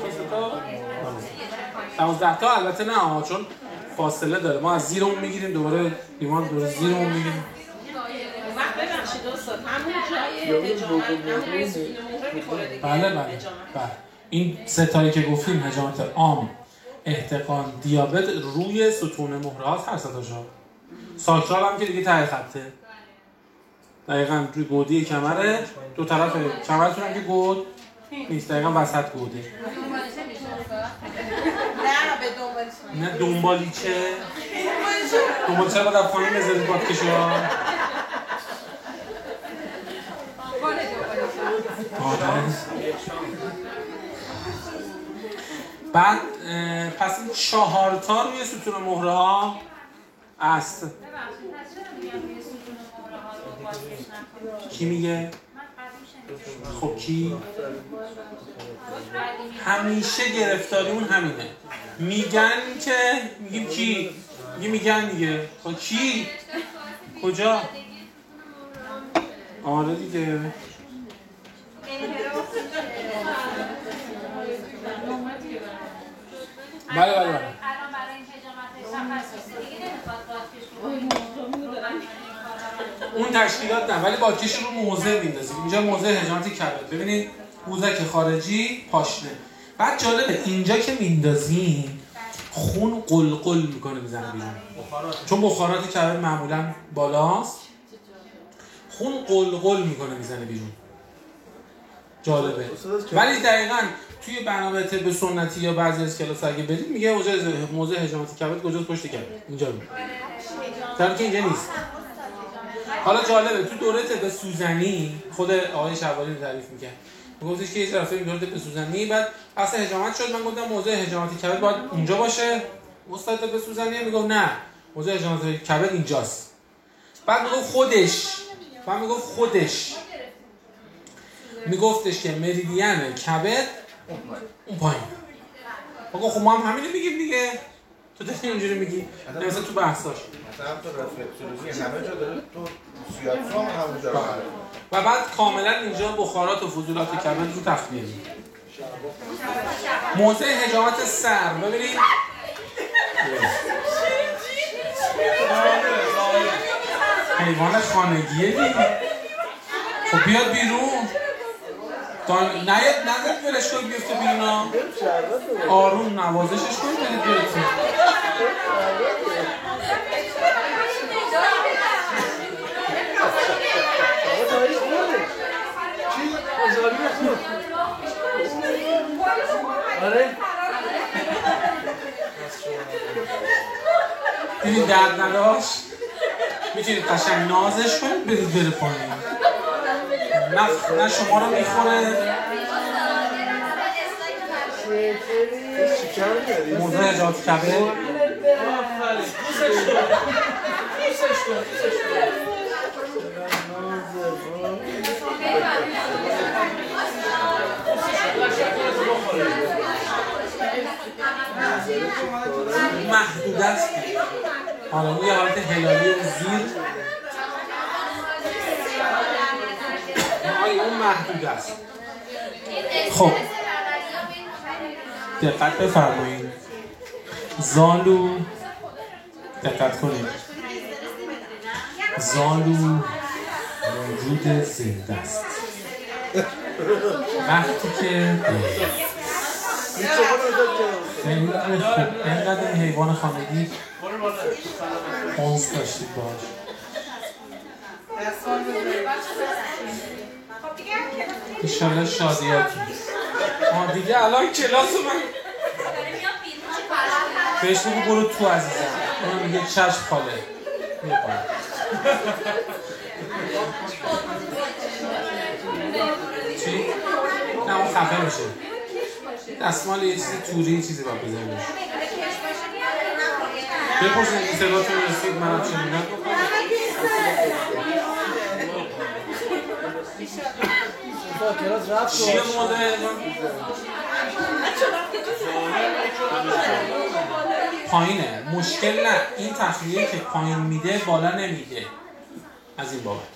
12 تا البته نه، چون فاصله داره. ما از زیرمون میگیریم دوباره ایمان دوباره زیرمون میگیریم. وقت ببخشید استاد همون جای حجامت روی ستون مهره میخوره دیگه. بله. این سه تایی که گفتیم حجامت عام، احتقان، دیابت روی ستون مهره هاست. هر سه تاشون. ساکرال هم که دیگه ته خطه. دقیقاً روی گودی کمره، دو طرف کمرتون هم که گود نیست، دقیقاً وسط گوده. نه دنبالیچه. دنبالیچه رو در پایین بذارید باد کشو. بعد پس این 4 تا روی ستون مهره ها است. کی میگه؟ خب کی؟ همیشه گرفتاریمون همینه. میگن که میگیم کی؟ میگن دیگه. خب کی؟ کجا؟ آره دیگه. بله. الان برای این حجامت تخصصی دیگه نمیخواد اون تشکیلات نه، ولی باکش رو موضع میندازیم. اینجا موضع حجامت کبد. ببینید قوزک خارجی، پاشنه. بعد جالبه اینجا که میندازیم خون قلقل میکنه میزنه بیرون، چون بخارات کبد معمولا بالاست. خون قلقل میکنه میزنه بیرون. جالبه. ولی دقیقاً توی برنامه طب سنتی یا بعضی از کلاس اگه برید میگه موضع حجامت کبد کجاست؟ پشت کبد. اینجا بود. در که اینجا نیست. حالا جالبه تو دوره طب سوزنی خود آقای شوالی تعریف می‌کرد. میگفتش که یه طرفه دوره طب سوزنی بعد اصلا حجامت شد، من گفتم موضع حجامت کبد باید اونجا باشه. استاد طب سوزنی میگفت نه، موضع حجامت کبد اینجاست. بعد میگفتش که مریدین کبد اون پایین. آقا خب ما هم همینو میگیم دیگه. تو داری اینجوری میگی؟ مثلا تو بحثاش. مثلا تو رفلکسولوژی همه جا داره، تو سیاترام همونجا رو داره. و بعد کاملا اینجا بخارات و فضولات کبد رو تخلیه می‌کنه. موضع حجامت سر ببینید. حیوان خانگیه دیگه. خب بیاد بیرون. نذارید ولش کنید بیفته بیرون ها. آروم نوازشش کنید برید بیرون. آره دیدید درد نداشت؟ میتونید قشنگ نازش کنید برید بره پایین. نه شما رو میخوره. موضوع حجامت کبد محدود است. حالا اون یه حالت هلالی و زیر اون محدود است. خب دقت بفرمایید. زالو دقت کنید. زالو موجود زنده است. وقتی که اینقدر این حیوان خانگی اونس داشتید باش. ایشالله شادیاتی. دیگه الان کلاس من بهش بگو برو تو عزیزم. اون میگه چشم خاله. میگه باید چی؟ نه اون خفه میشه. دستمال یه چیزی توری یه چیزی باید بزنیم بشه. بپرسید این صداتون رسید منم شنیدم. چیه موضوع پایینه. مشکل نه. این تخلیه که پایین میده بالا نمیده. از این بابت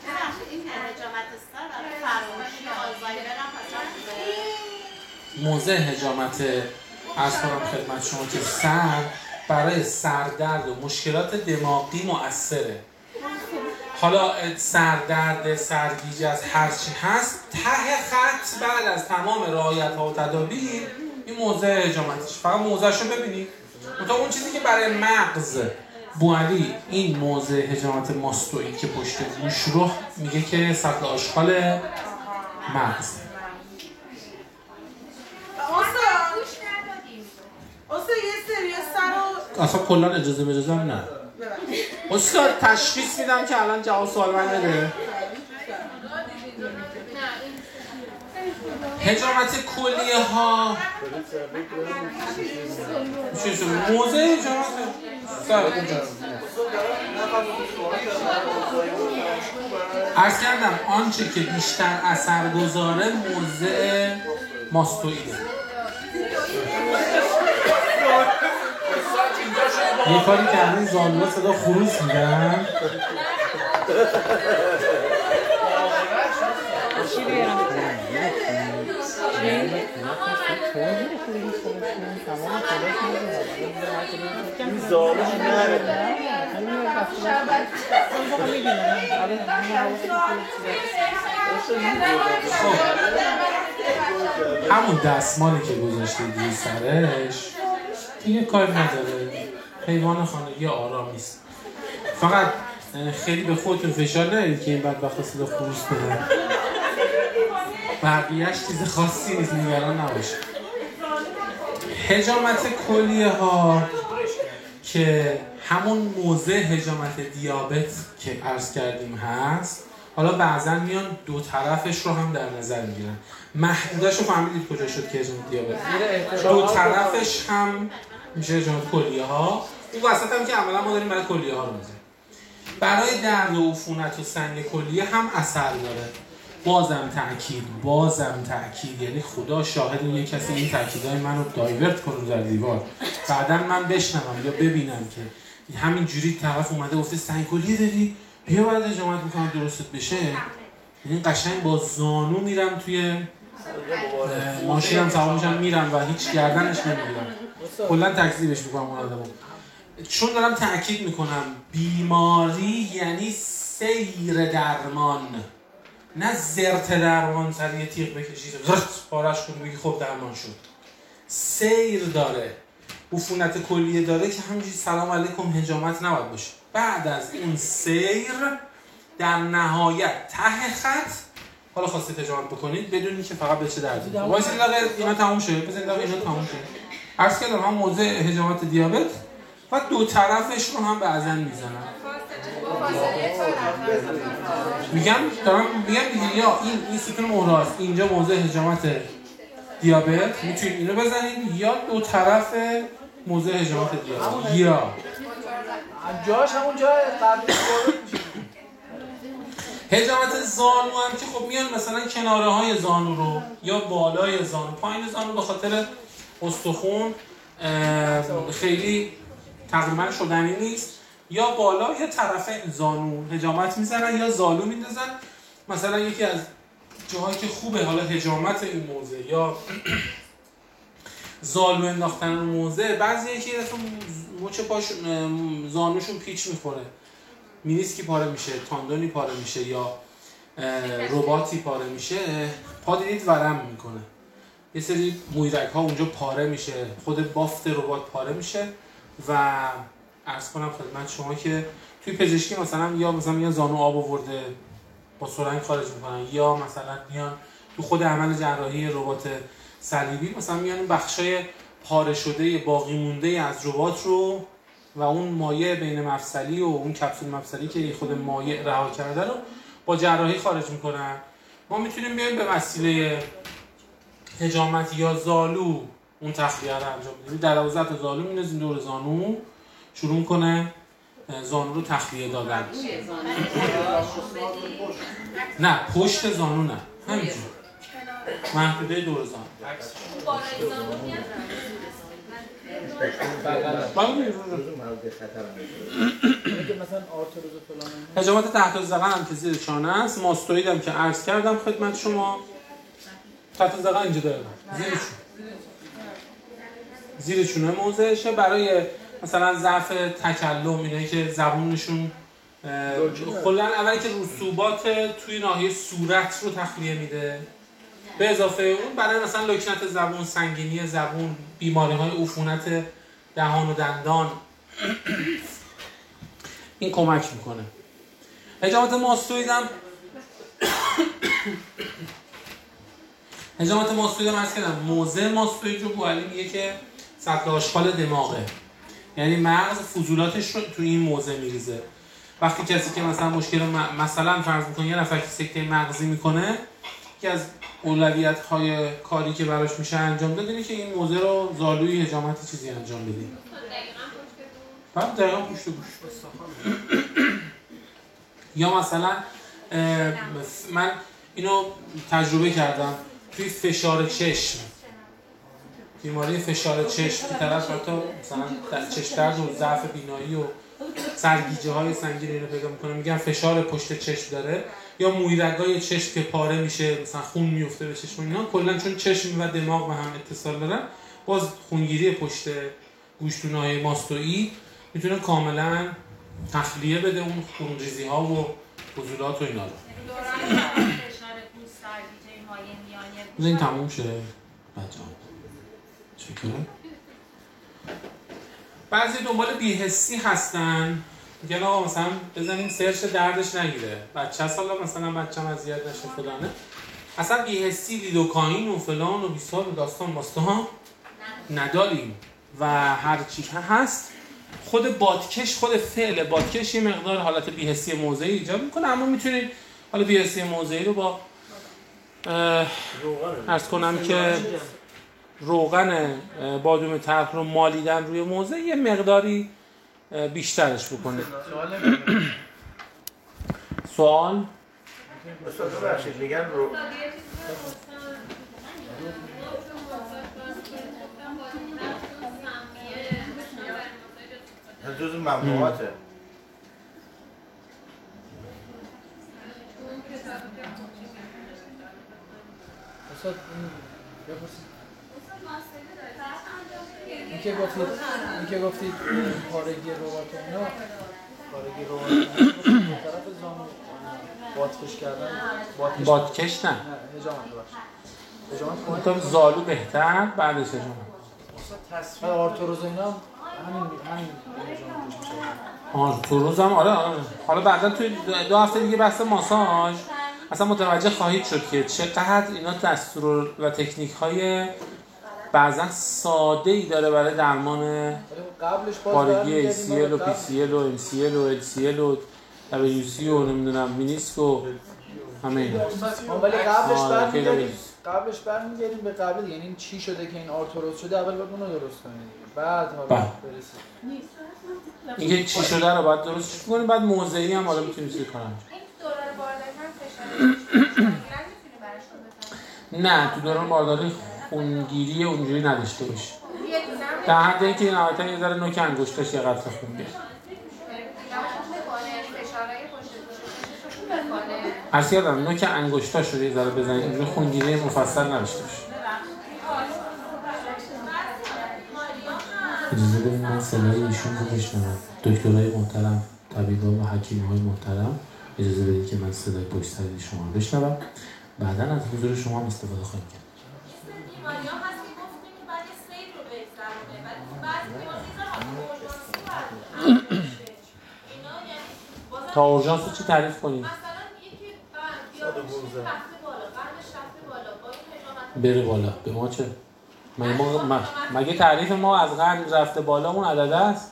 موضع حجامت عرض کنم خدمت شما که سر برای سردرد و مشکلات دماغی مؤثره. حالا سردرد، سرگیجه از هر چی هست ته خط بعد از تمام رعایت ها و تدابیر این موضع حجامتش. فقط موضعش رو ببینید. منتها اون چیزی که برای مغز بوالی این موضع حجامت ماستوئی که پشت گوش رو میگه که سطل آشغال مغز. اصلا یه سری سر اصلا کلان اجازه هم نه. استاد تشخیص میدم که الان جواب سوال من نده. حجامت کلیه ها موضع حجامت عرض کردم آنچه که بیشتر اثر گذاره موضع ماستوئیده. یه کاری کردن زانوها صدا خروس میدن. همون دستمالی که گذاشته دی سرش دیگه کار نداره. حیوان خانگی آرامیست. فقط خیلی به خودتون فشار ندید که این بدبختا صدا خروس بدن. بقیه‌اش چیز خاصی نیست، نگران نباشه. حجامت کلیه ها که همون موضع حجامت دیابت که عرض کردیم هست. حالا بعضا میان دو طرفش رو هم در نظر میگیرن. محدودش رو فهمیدید کجا شد که حجامت دیابت دو طرفش هم میشه حجامت کلیه ها. اون وسط هم که عملا ما داریم برای کلیه ها رو میزنیم. برای درد و عفونت و سنگ کلیه هم اثر داره. بازم تأکید یعنی خدا شاهد یه کسی این تأکیدهای منو دایورت کنه در دیوار بعداً من بشنوم یا ببینم که همین جوری طرف اومده گفته سنگ کلیه داری بیا بعد حجامت میکنم درستت بشه. یعنی قشنگ با زانو میرم توی ماشینم سوار میشم میرم و هیچ گردنش نمیگیرم. کلا تکذیبش میکنم اون آدمو. چون دارم تأکید میکنم بیماری یعنی سیر درمان، نه زرت درمان. سر یه تیغ بکشید زرت پارش کنی بگی خب درمان شد. سیر داره. عفونت کلیه داره که همینجوری سلام علیکم حجامت نباید باشه. بعد از این سیر در نهایت ته خط حالا خواستید حجامت بکنید بدونید که فقط به چه دردی. وایسید دقیقه اینا تموم شد. بزنید دقیقه اینا تموم شد. عرض کردم هم موضع حجامت دیابت و دو طرفش رو هم بعضن میزنن. میگم دیگه یا این ستون مهراست اینجا موضع حجامت دیابت میتونید اینو بزنید یا دو طرف موضع حجامت دیابت یا جاش همون جای قبلی حجامت زانو هم که خب میان مثلا کناره های زانو رو یا بالای زانو پایین زانو به خاطر استخون خیلی تقریبا شدنی نیست یا بالا یا طرف زانو حجامت میزنن یا زالو میندازن. مثلا یکی از جاهایی که خوبه حالا حجامت این موضع یا زالو انداختن رو موزه، بعضیه که مچ پاش زانوشون پیچ میخوره، مینیسکی پاره میشه، تاندونی پاره میشه یا رباطی پاره میشه، پا دیدید ورم میکنه، یه سری مویرک ها اونجا پاره میشه، خود بافت رباط پاره میشه و عرض کنم خدمت شما که توی پزشکی مثلا میان زانو آب آورده با سرنگ خارج میکنن، یا مثلا میان تو خود عمل جراحی رباط صلیبی مثلا میان بخشای پاره شده باقی مونده از رباط رو و اون مایع بین مفصلی و اون کپسول مفصلی که خود مایع رها کرده رو با جراحی خارج میکنن. ما میتونیم بیایم به وسیله حجامت یا زالو اون تخلیه رو انجام بدیم. 12 تا زالو میندازیم دور زانو، شروع میکنه زانو رو تخلیه دادن. نه پشت زانو نه، همینجور محدوده دور زانو. بالای زانو میاد مثلا آرتروز فلان حجامت تحت الذقن هم که زیر شانه است، ماستوید هم که عرض کردم خدمت شما. تحت الذقن اینجا داره زیر چونه موضعشه، برای مثلا ضعف تکلم، اینایی که زبونشون کلا اولی که رسوبات توی ناحیه صورت رو تخلیه میده، به اضافه اون برای مثلا لکنت زبون، سنگینی زبون، بیماری‌های عفونت دهان و دندان این کمک میکنه. حجامت ماستوید هم عرض کردم موضع ماستوید رو بوعلی میگه که سطح آشغال دماغه، یعنی مغز فضولاتش رو تو این موضع میریزه. وقتی کسی که مثلا مشکل مثلا فرض میکنه یه نفر که سکته مغزی میکنه، یکی از اولویت‌های کاری که براش میشه انجام داد اینه که این موضع رو زالوی حجامت چیزی انجام بدیم. دقیقاً پشت گوش. یا مثلا من اینو تجربه کردم توی فشار چشم، بیماری فشار چشم که طرف حتی مثلا چشم درد و ضعف بینایی و سرگیجه های سنگین اینو پیدا میکنه، میگن فشار پشت چشم داره، یا مویرگای چشم که پاره میشه مثلا خون میفته به چشم، اینا کلا چون چشم و دماغ به هم اتصال دارن، باز خونگیری پشت گوشتونای ماستوئی میتونه کاملا تخلیه بده اون خونریزی ها و فضولات و اینا رو. این تموم شده بچه‌ها. چطوره؟ بعضی دنبال بی‌حسی هستن، میگن آقا مثلا بزنیم سرچ دردش نگیره، بچه سالا مثلا بچه‌م اذیت نشه فلانه، اصلا بی‌حسی لیدوکائین و فلان و بیسار و داستان باستان نداریم و هر چی هست خود بادکش، خود فعل بادکش یه مقدار حالت بی‌حسی موضعی ایجاد میکنه، اما میتونید حالا بی‌حسی موضعی رو با عرض کنم که روغن بادوم تلخ رو مالیدن روی موضع یه مقداری بیشترش بکنید. سوال؟ استاد بخشید میگن رو جز ممنوعاته. استاد این که گفتید پارگی رباط اینا، پارگی رباط طرف زانو بادکش کردن، بادکش نه حجامت تو زالو بهتر بعدش حجامت. تصفیه آرتروز اینا همین حجامتش میشه. آرتروز هم آره. حالا بعدا توی 2 هفته دیگه بحث ماساژ اصلا متوجه خواهید شد که چقدر اینا دستور و تکنیک های بعضا ساده ای داره برای درمان پارگی ACL و PCL و MCL و LCL و WC و نمیدونم مینیسک و همه اینا. ولی قبلش برمیگردیم به قبل دیگه، یعنی چی شده که این آرتروز شده، اول باید اون رو درست کنید بعد حالا برسید. اینکه چی شده رو باید درست کنیم، بعد موضعی هم حالا میتونیم چیزی کنیم. این دوران بارداری هم فشار نه تو دوران بارداری خونگیری اونجوری نداشته باشه، در حد اینکه نهایتا یه ذره نوک انگشتاش یه قطره خون بیاد. عرض کردم نوک انگشتاش رو یه ذره بزنید، اینجوری خونگیری مفصل نداشته باشه. اجازه بدید من صدای ایشون رو بشنوم. دکترای محترم، طبیبا و حکیم‌های محترم، اجازه بدید که من صدای پشت سر شما رو بشنوم. بعداً از حضور شما هم استفاده خواهیم کرد. بیماری‌ها هست که گفتیم که بعد سیر رو بگذرونه، ولی بعضی بیماری‌ها اورژانسی باید اینا یعنی تا اورژانس رو چی تعریف کنیم؟ مثلا یکی دیابتش رفته بالا، قندش رفته بالا، با این هجامت بره بالا. به ما چه؟ مگه تعریف ما از قند رفته بالا اون عدد است؟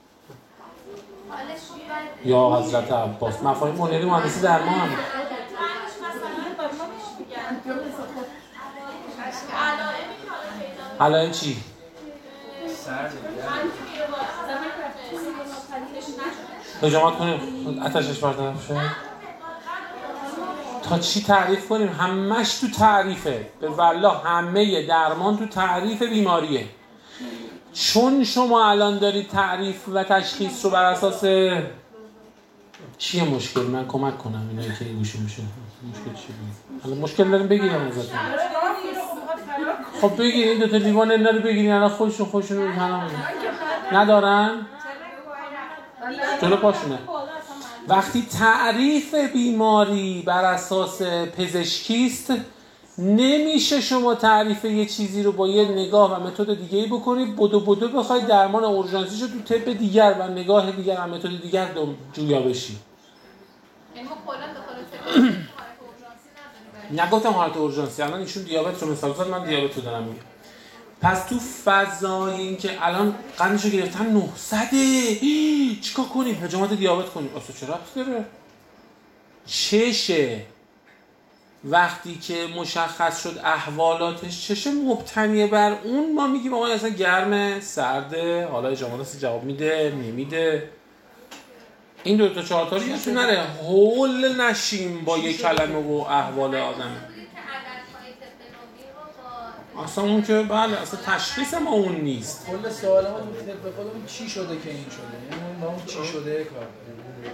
یا حضرت عباس مفاهیم منیری مهندسی درمان هم علائم چی؟ هجامت کنیم آتشش برطرف شه. تا چی تعریف کنیم؟ همش تو تعریفه. به والله همه درمان تو تعریف بیماریه. چون شما الان دارید تعریف و تشخیص رو بر اساس چیه مشکل؟ من کمک کنم اینایی که گوشی میشه. مشکل چیه؟ الان مشکل داریم بگیرم ازتون. خب بگیر این دو تا لیوان اینا رو بگیرین الان خودشون رو تمام ندارن؟ جلو پاشونه. وقتی تعریف بیماری بر اساس پزشکیست نمیشه شما تعریف یه چیزی رو با یه نگاه و متد دیگه‌ای بکنید بدو بخواید درمان اورژانسیشو تو طب دیگر و نگاه دیگر و متد دیگر جویا بشی. یعنی ما کلا داخل طب اورژانسی نگفتم حالت اورژانسی. الان ایشون دیابت رو مثال زد، من دیابت رو دارم میگم. پس تو فضای این که الان قندشو گرفتن 900 چیکار کنیم؟ هجامت دیابت کنیم. اصلا چرا ربطی داره؟ چشه وقتی که مشخص شد احوالاتش چشه مبتنیه بر اون ما میگیم آقا اصلا گرمه سرده، حالا هجامت جواب میده نمیده. این دو تا چهار تا رو یادتون نره هول نشیم با یک کلمه و احوال آدم. اصلا اون که بله اصلا تشخیص ما اون نیست. کل سوال ما تو طب خودمون چی شده که این شده، یعنی اون با اون چی شده کار داره.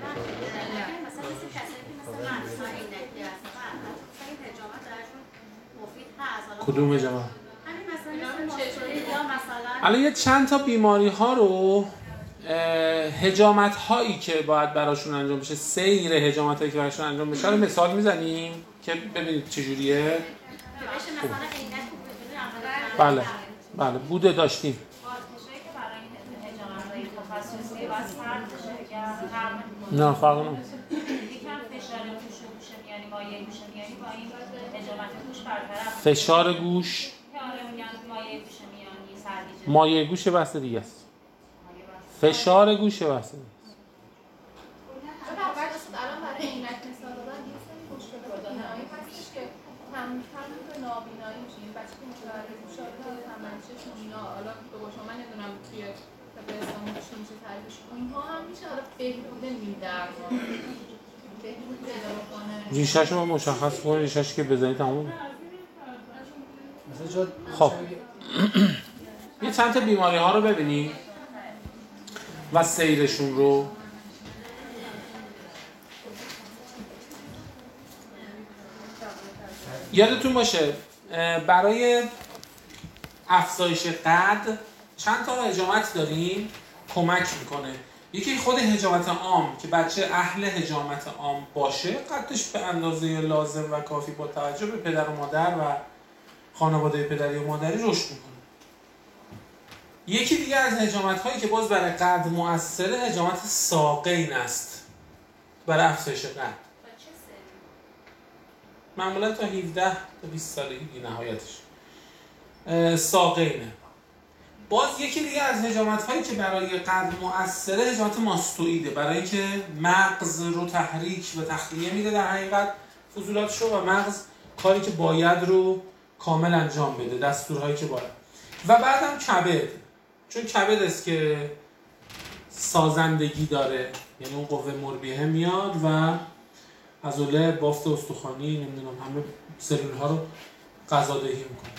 کدوم هجامت؟ الان یه چند تا بیماری ها رو هجامت هایی که باید براشون انجام بشه، سیر هجامت هایی که براشون انجام بشه رو مثال میزنیم که ببینید چجوریه. بله بوده داشتیم. نه فرق نمیکنه. فشار گوش مایع گوش بحث دیگه است. فشار گوش بحث دیگه است. الان برای عینک مثال دادن یه سری مشکل بداهه‌ای هستش که همون به نابینایی میشه. این بچه که متولد میشه تمنچش اینا حالا به گوش من نمیدونم توی به اسلامی چی میشه تعریفش اونها هم میشه. حالا بهبود درمان بهبود پیدا بکنه. ریشه‌شو مشخص کنید، ریشه‌ش که بزنی تموم. خب یه چند تا بیماری ها رو ببینیم و سیرشون رو. یادتون باشه برای افزایش قد چند تا هجامت داریم کمک میکنه. یکی خود هجامت عام که بچه اهل هجامت عام باشه قدش به اندازه لازم و کافی با توجه به پدر و مادر و خانواده پدری و مادری رشد میکنه. یکی دیگه از هجامت هایی که باز برای قد مؤثره هجامت ساقین است برای افزایش قد. معمولا تا 17 تا 20 سالگی نهایتش ساقینه. باز یکی دیگه از هجامت هایی که برای قد مؤثره هجامت ماستوئیده، برای که مغز رو تحریک و تخلیه میده در حقیقت فضولاتش رو و مغز کاری که باید رو کامل انجام بده، دستورهایی که باید. و بعدم کبد، چون کبد است که سازندگی داره، یعنی اون قوه مربیه میاد و عضله بافت استخوانی نمیدونم همه سلول ها رو غذادهی میکنه.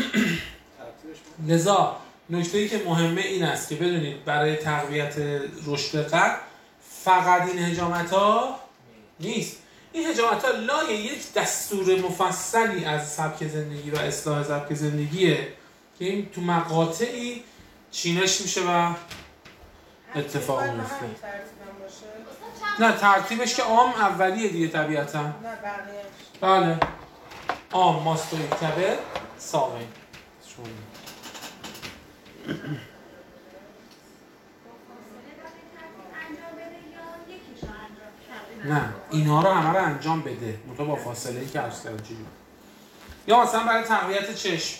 لذا نکته‌ای که مهمه این است که بدونید برای تقویت رشد قد فقط این هجامت ها نیست. این هجامت ها لای یک دستور مفصلی از سبک زندگی و اصلاح سبک زندگیه که این تو مقاطعی چینش میشه و اتفاق باید میفته. همین ترتیبم باشه. نه ترتیبش که عام اولیه دیگه طبیعتا. نه بقیه‌اش. بله عام ماستوید کبد ساقه. نه اینا رو همه رو انجام بده منتها با فاصله که عرض کردم. یا مثلا برای تقویت چشم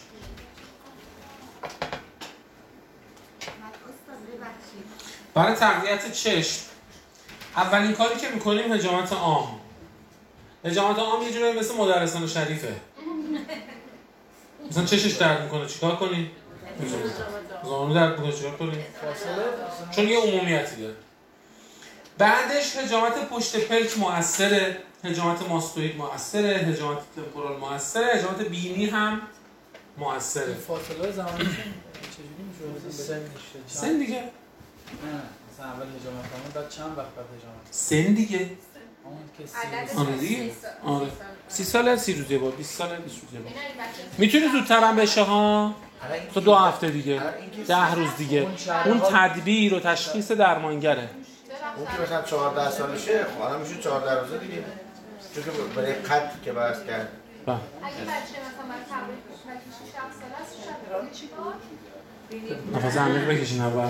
برای تقویت چشم اولین کاری که میکنیم حجامت عام. حجامت عام یه جوری مثل مدرسان شریفه. مثلا چشش درد میکنه چیکار کنی؟ زانو درد میکنه چیکار کنی؟ چون یه عمومیتی داره. بعدش حجامت پشت پلک مؤثره، حجامت ماستوید مؤثره، حجامت تمپورال مؤثره، حجامت بینی هم مؤثره. فاصله زمانی چجوری میشه؟ سن دیگه. نه مثلا اول حجامت کنم بعد چند وقت بعد حجامت؟ سن دیگه. اون که آره دیگه. آره. 30 سال 30 روز یه بار، 20 سال 20 روز یه بار. میتونی زودتر هم بشه ها. تو 2 هفته دیگه. 10 روز دیگه. اون تدبیر و تشخیص درمانگره. اون که مثلا 14 سالشه خب الان میشه 14 روزه دیگه. چون که برای قد که بحث کرد. بله. اگه بچه مثلا برای تقریبا 6 ساله است چیکار؟ نفس عمیق بکشین اول.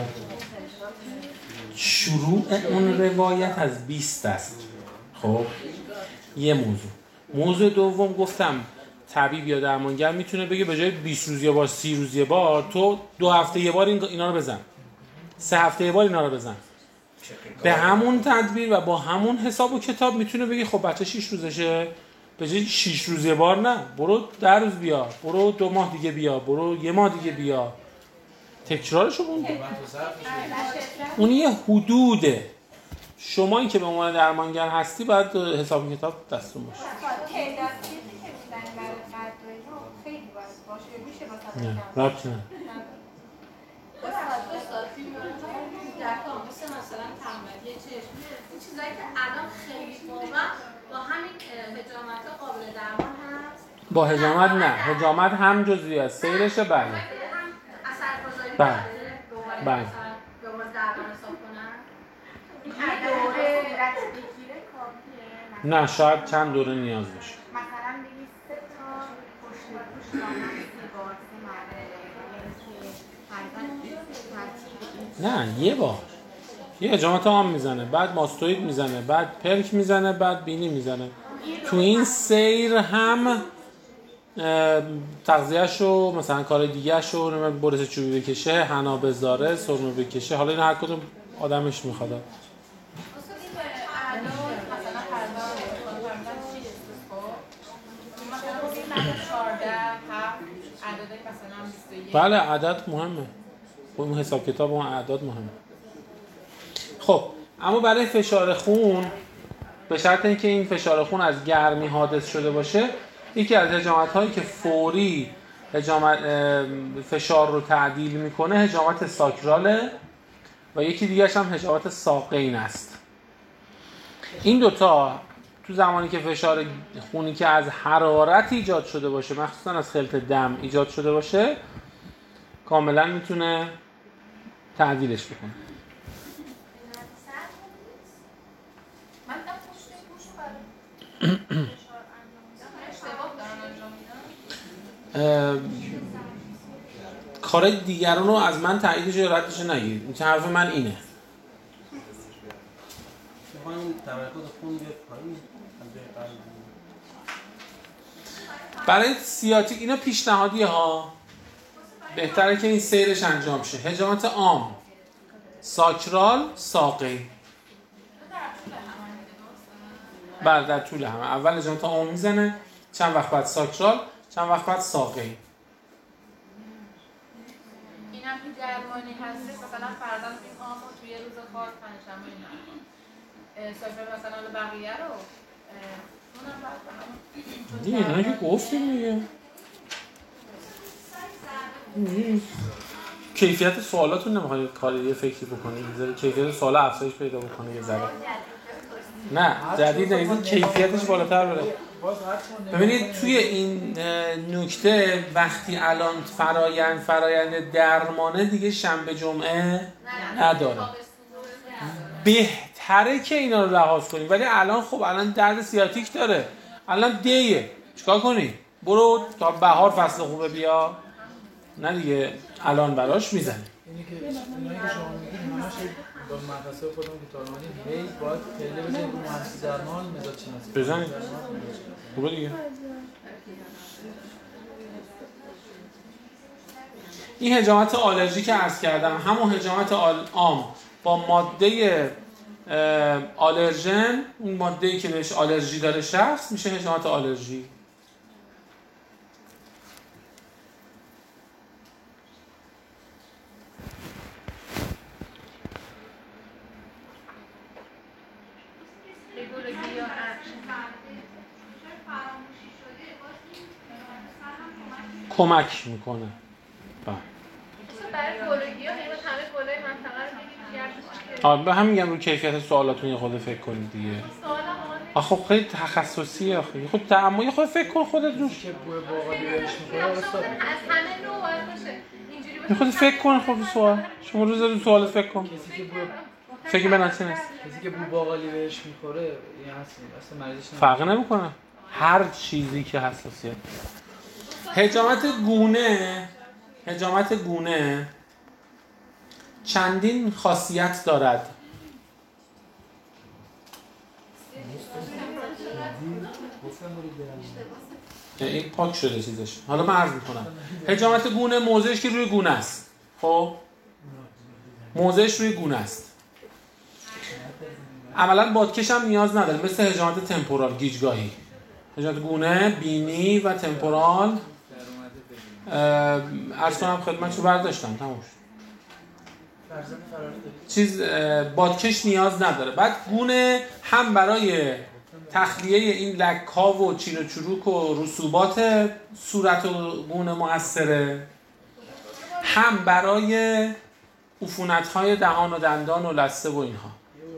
شروع اون روایت از 20 است. خب یه موضوع دوم گفتم طبیب یا درمانگر میتونه بگه به جای 20 روز یه بار 30 روز یه بار تو 2 هفته یه بار اینا رو بزن، 3 هفته یه بار اینا رو بزن. به همون تدبیر و با همون حساب و کتاب میتونه بگه خب بچه 6 روزشه به جای 6 روز یه بار نه برو 10 روز بیا، برو 2 ماه دیگه بیا، برو 1 ماه دیگه بیا. تکرارشو اون یه حدوده. شما این که به عنوان درمانگر هستی باید حساب کتاب دستون باشه. نه ربطی نه. مثلا تنبلی چشم این چیزایی که الان خیلی واقعا با همین حجامت قابل درمان هست. با حجامت نه، حجامت هم جزئی از سیرشه. بله اثرگذاری بله بله به عنوان درمان حساب کنن. این دوره بگیره کافیه. نه شاید چند دوره نیاز باشه. مثلا بگید 3 تا پشت دامن نه یه بار یه حجامت عام میزنه، بعد ماستوید میزنه، بعد پلک میزنه، بعد بینی میزنه. تو این سیر هم تغذیه‌شو مثلا کار دیگه‌شو نمیدونم برس چوبی بکشه، حنا بذاره، سرمه بکشه. حالا این هر کدوم آدمش میخواد. بله عدد مهمه. اون حساب کتاب اون اعداد مهمه. خب اما برای فشار خون به شرط اینکه این فشار خون از گرمی حادث شده باشه، یکی از حجامت هایی که فوری فشار رو تعدیل میکنه حجامت ساکراله و یکی دیگرش هم حجامت ساقین است. این دوتا تو زمانی که فشار خونی که از حرارت ایجاد شده باشه، مخصوصا از خلط دم ایجاد شده باشه، کاملا میتونه تعدیلش بکنه. کار دیگران رو از من تاییدش یا ردش نگیر. این حرف من اینه. برای سیاتیک اینا پیشنهادی ها، بهتره که این سیرش انجام شه. حجامت عام، ساکرال، ساقی. بله در طول همه. اول حجامت عام میزنه، چند وقت بعد ساکرال، چند وقت بعد ساقی. این هم که درمانی هستی مثلا فردا این عام رو توی روز خاص پنجشنبه اینا ساکرال مثلا بقیه رو اونم بعد دیگه اینا که گفتیم دیگه. کیفیت سوالاتون نمیخواید کاری یه فکری بکنید، کیفیت سوال افزایش پیدا بکنه یه ذره. نه جدید نیست، کیفیتش بالاتر بره. باز هر چون ببینید توی این نکته وقتی الان فرایند درمانه دیگه شنبه جمعه نداره، بهتره که اینا رو لحاظ کنیم، ولی الان خب الان درد سیاتیک داره، الان دیه چیکار کنی؟ برو تا بهار فصل خوبه بیا، نه دیگه الان براش میزنی. اینی که اینایی که شما میگید همش با مدرسه خودمون که تا اومدیم هی باید پله بزنیم رو مهندسی درمان مزاج شناسی بزنیم خوبه دیگه. این حجامت آلرژی که عرض کردم همون حجامت عام با ماده آلرژن، اون ماده‌ای که بهش آلرژی داره شخص میشه حجامت آلرژی. کمک میکنه. برای گلگی ها همه گلای منطقه رو بگید به هم میگم رو کیفیت سوالاتون یه خود فکر کنید دیگه. آخه خیلی تخصصی آخه. خود تعامل یه خود فکر کن خودت روش. که بوی باقالی بهش میخوره از همه نوع باید باشه. اینجوری باشه. یه خود فکر کن خود سوال. شما روز سوالات فکر کن. کسی که بوی فکر بناسی نیست. کسی که بوی باقالی بهش میخوره این هست اصلا مریضش فرق نمیکنه. هر چیزی که حساسیت. حجامت گونه چندین خاصیت دارد. این پاک شده چیزش. حالا من عرض میکنم. حجامت گونه موضعش که روی گونه است. خب موضعش روی گونه است. عملا بادکش هم نیاز نداره، مثل حجامت تمپورال گیجگاهی. حجامت گونه بینی و تمپورال عرض کنم خدمتشو برداشتم تموم شد. چیز بادکش نیاز نداره. بعد گونه هم برای تخلیه این لک‌ها و چین و چروک و رسوبات صورت و گونه مؤثره، هم برای عفونت‌های دهان و دندان و لثه و اینها.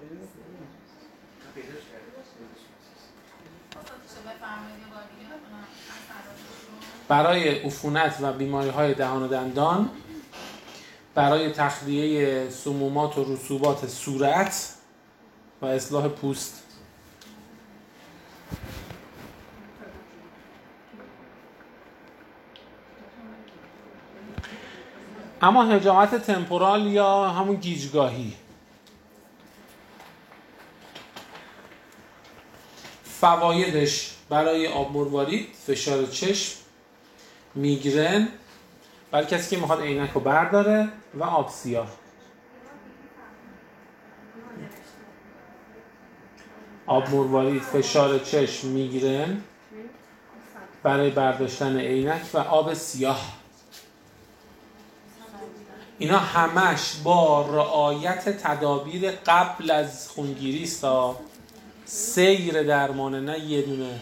برای عفونت و بیماری‌های دهان و دندان، برای تخلیه سمومات و رسوبات صورت و اصلاح پوست. اما حجامت تمپورال یا همون گیجگاهی فوایدش برای آب مروارید، فشار چشم، میگرن برای کسی که میخواد عینک رو برداره و آب سیاه. آب مروارید، فشار چشم، میگرن برای برداشتن عینک و آب سیاه. اینا همش با رعایت تدابیر قبل از خونگیری است. سیر درمانه، نه یه دونه.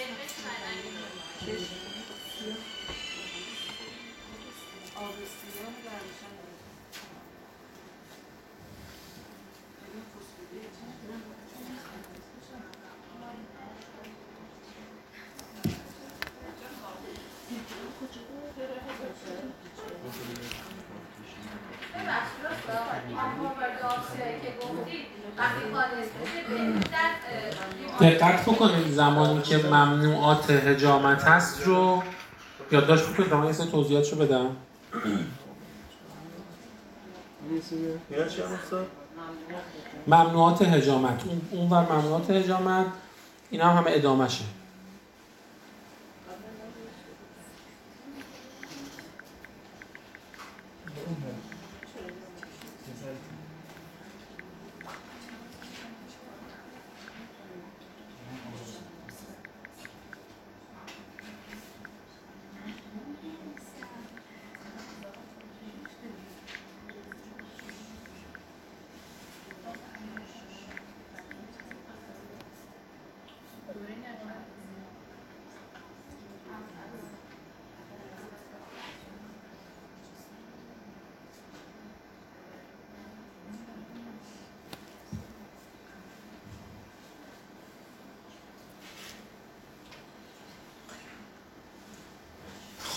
دقت بکنید زمانی که ممنوعات حجامت هست رو یادداشت بکنید. من یه سری توضیحاتشو بدم. ممنوعات حجامت، اون ور ممنوعات حجامت، اینا هم همه ادامهشه.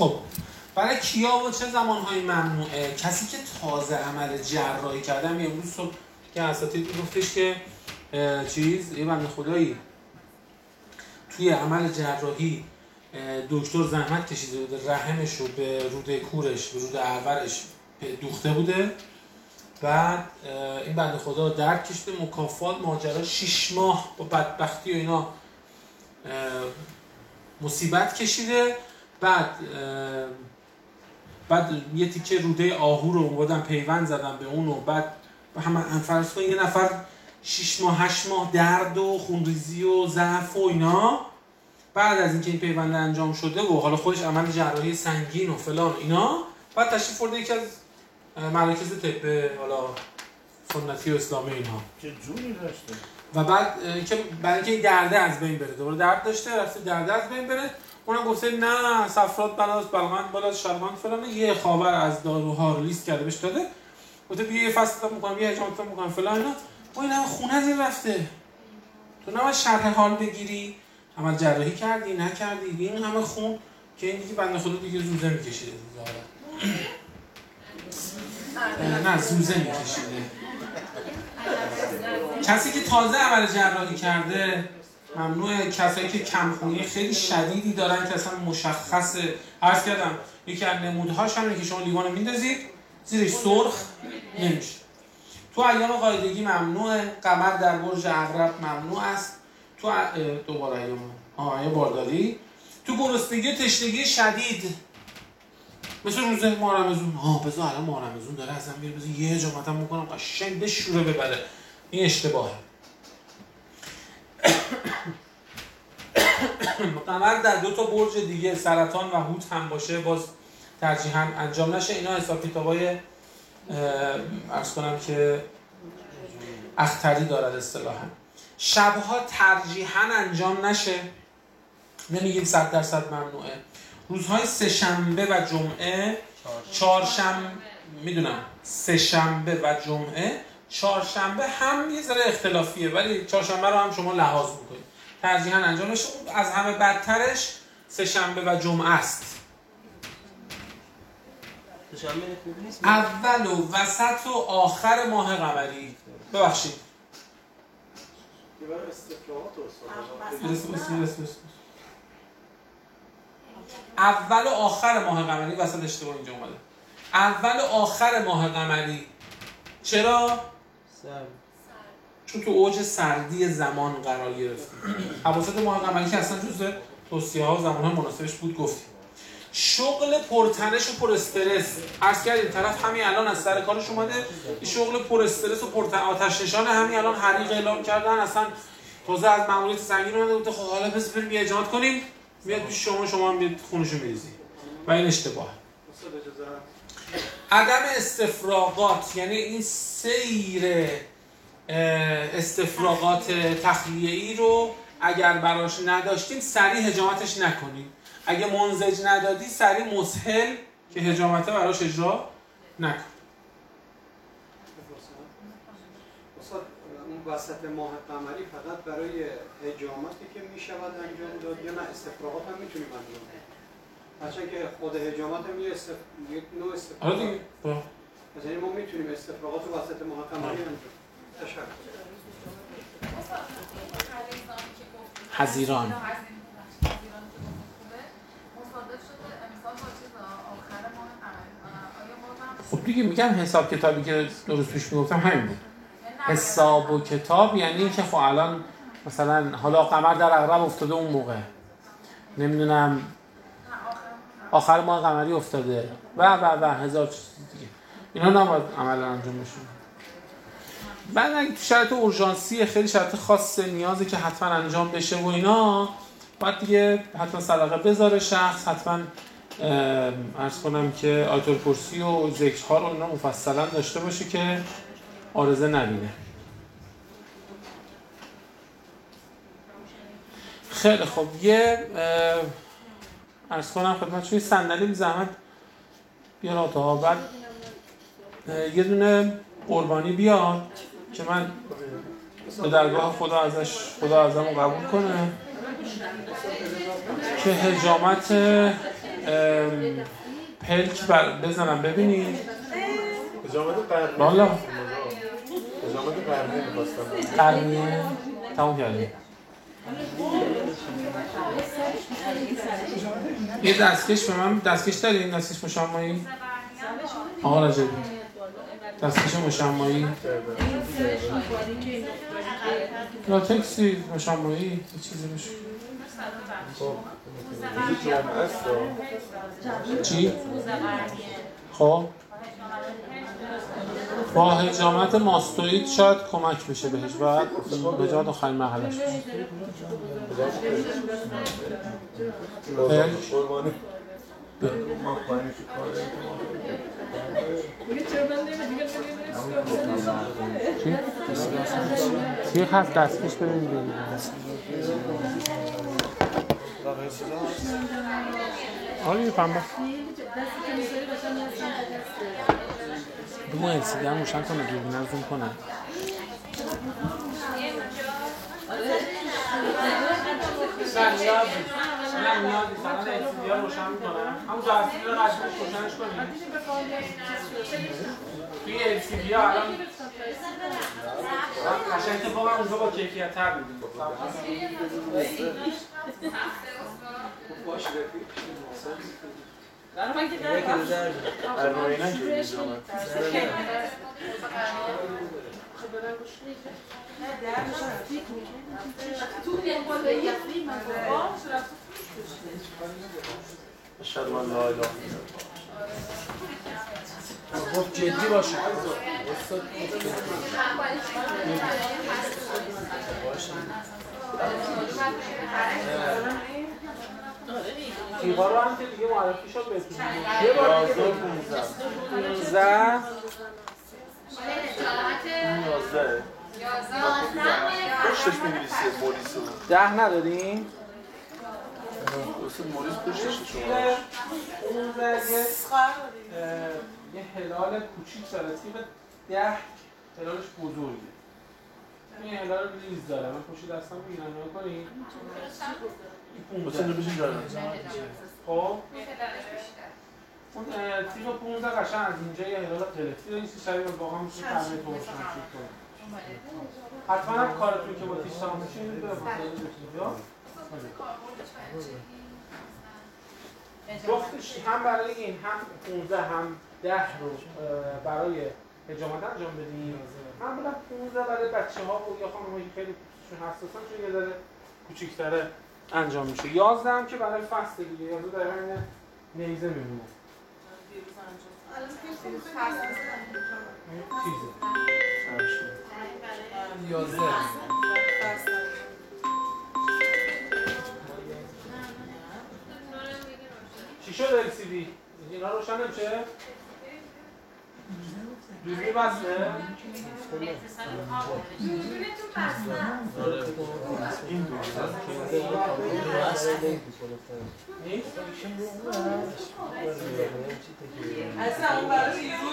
خب برای کیا و چه زمانهایی ممنوعه؟ کسی که تازه عمل جراحی کرده. امروز صبح که اساتید گفتش که یه بنده خدایی توی عمل جراحی دکتر زحمت کشیده بوده، رحمش رو به روده کورش، به روده اولش دوخته بوده، بعد این بنده خدا درد کشیده، مکافات ماجرا 6 ماه با بدبختی و اینا مصیبت کشیده، بعد یه تیکه روده آهو رو اومدن پیوند زدن به اون و بعد همه فرض کن یه نفر 6 ماه 8 ماه درد و خونریزی و ضعف و اینا، بعد از اینکه این پیوند انجام شده و حالا خودش عمل جراحی سنگین و فلان اینا، بعد تشریف برده یکی از مراکز طب حالا سنتی و اسلامی اینا چه جونی داشته و بعد که برای اینکه این درد از بین بره، دوباره درد داشته رفته درد از بین بره، اونم گفته نه صفرات بلاست، بلغم بلاست، شلغم فلان، یه خاور از داروها رو لیست کرده بهش داده، گفته بیا یه فصل میکنم یه حجامت میکنم فلان اینا. و این همه خونه از این رفته، تو نباید شرح حال بگیری عمل جراحی کردی نکردی، این همه خون که این دیگه بنده خدا دیگه زوزه میکشیده نه زوزه میکشیده. کسی که تازه عمل جراحی کرده ممنوعه. کسایی که کمخونی خیلی شدیدی دارن که اصلا مشخصه، عرض کردم یکی از نمودهاش همینه که شما لیوان رو میندازید زیرش سرخ نمیشه. تو ایام قاعدگی ممنوعه. قمر در برج عقرب ممنوع است. تو دوباره ایام بارداری. تو گرسنگی و تشنگی شدید مثل روز ماه رمضان، بذار الان ماه رمضان داره اصلا میره بذار یه حجامتم میکنم قشنگ بشوره ببره، این اشتباهه. قمر در 2 تا برج دیگه سرطان و حوت هم باشه باز ترجیحاً انجام نشه. اینا حساب کتابای عرض کنم که اختری دارد اصطلاحاً. شبها ترجیحاً انجام نشه، نمیگیم 100% ممنوعه. روزهای سه‌شنبه و جمعه، چهارشنبه میدونم سه‌شنبه و جمعه، چهارشنبه هم یه ذره اختلافیه ولی چهارشنبه رو هم شما لحاظ میکنید، ترجیحاً انجام نشه. از همه بدترش سه‌شنبه و جمعه است. اول و وسط و آخر ماه قمری. ببخشید اول و آخر ماه قمری، وسط اشتباه اینجا اومده. اول و آخر ماه قمری. چرا؟ چون تو اوج سردی زمان قرار گرفتیم. اواسط ماه قمری که اصلا جزء توصیه‌ها و زمان‌های مناسبش بود گفتیم. شغل پرتنش و پر استرس. عرض کردیم طرف همین الان از سر کارش اومده، این شغل پر استرس و پر آتش نشان همین الان حریق اعلام کردن، اصلا تازه از ماموریت سنگین اومده بود، خب حالا بس بریم اجازه کنیم میاد پیش شما هم میاد خونشو میریزی و این اشتباهه. عدم استفراغات یعنی این سیر استفراغات تخلیه‌ای رو اگر براش نداشتیم سریع حجامتش نکنیم. اگه منزج ندادی سریع مسهل که حجامت براش اجرا نکن. اون وسط ماه قمری فقط برای حجامتی که میشود انجام داد یا نه استفراغات هم میتونیم انجام بدیم؟ هرچند که خود حجامت هم یک نوع استفراغات. آره دیگه. مثلا ما میتونیم استفراغات وسط ماه قمری انجام. تشکر. حزیران. خب دیگه میگم حساب کتابی که درست پیش میگفتم همین بود. حساب و کتاب یعنی که خب الان مثلا حالا قمر در عقرب افتاده اون موقع، نمیدونم آخر ماه قمری افتاده و هزار چیز دیگه، اینا نباید عملا انجام بشه. بعد اگه تو شرایط اورژانسی خیلی شرایط خاصه نیازه که حتما انجام بشه و اینا، باید دیگه حتما صدقه بذاره شخص، حتما عرض کنم که آیت الکرسی و ذکرها رو اینا مفصلا داشته باشه که عارضه نبینه. خیلی خب یه عرض کنم خدمت شما صندلی بی زحمت بیار تا بعد یه دونه قربانی بیار که من به درگاه خدا ازمو قبول کنه که حجامت پلک بزنم ببینید. حجامت قرنیه. والا حجامت قرنیه می‌خواستم. قرنیه تموم کردیم. یه دستکش به من دستکش دارین؟ دستکش مشمایی؟ آقا رجبی دستکش مشمایی؟ لاتکسی مشمایی یه چیزی بشه. چی؟ خب با حجامت ماستوئید شاید کمک بشه بهش و به جهت آخرین مرحله‌اش یه هفت دستکش ببینید آره پنبه دو LCD هم روشن کنه دوربینم زوم کنه نه نیازی فقط LCD ها روشن میکنم همون جلسه رو قشنگش روشنش کنیم توی LCD ها الان قشنگ اتفاقا اونجا با کیفیت تر میدیم باش رفیق اشهد ان لا اله گفت جدی باشه تیغا رو هم که دیگه معرفی شد بهتون یه بار دیگه 15 پشتش می‌نویسه موریسو 10 نداریم؟ درسته موریس پشتش شما 15 یه هلال کوچیک داره تیغ 10 هلالش بزرگه این هلال ریز داره من پشت دستم میگیرم نگاه کنید مثلا بشین جانم خب اون تیغ 15 قشنگ از اینجا یه هلال قلفتی داره این شبیه واقعا میشه تعمیر ترشن کنه حتما هم کارتون که با تیش تمام میشه این رو جفتش هم برای این هم 15 هم 10 رو برای حجامت انجام بدیم هم بودم 15 برای بچه ها و یا خانم‌هایی که خیلی پوستشون حساسن چون یه ذره کوچیک‌تره انجام میشه 11 هم که برای فصل دیگه 11 در این نیزه میمونه چیزه 11 چی شد LCD؟ اینا روشن نمیشه؟ دوربین بسته؟ دوربینتون بسته این دو نیست؟ اصلا اون برای یه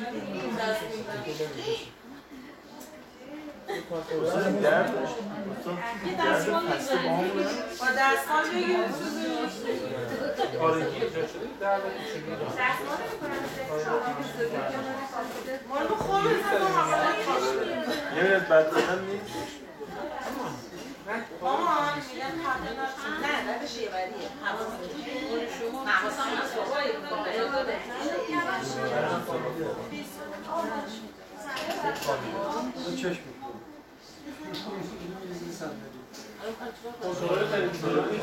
مثلا درد با دستان بگیرید آرگی جا شده درد کوچیکی مال خوب یه منت بد زدن نیست مامان میگن نه نه شیوریه حواسم از بابای چشم کنترل تلویزیونی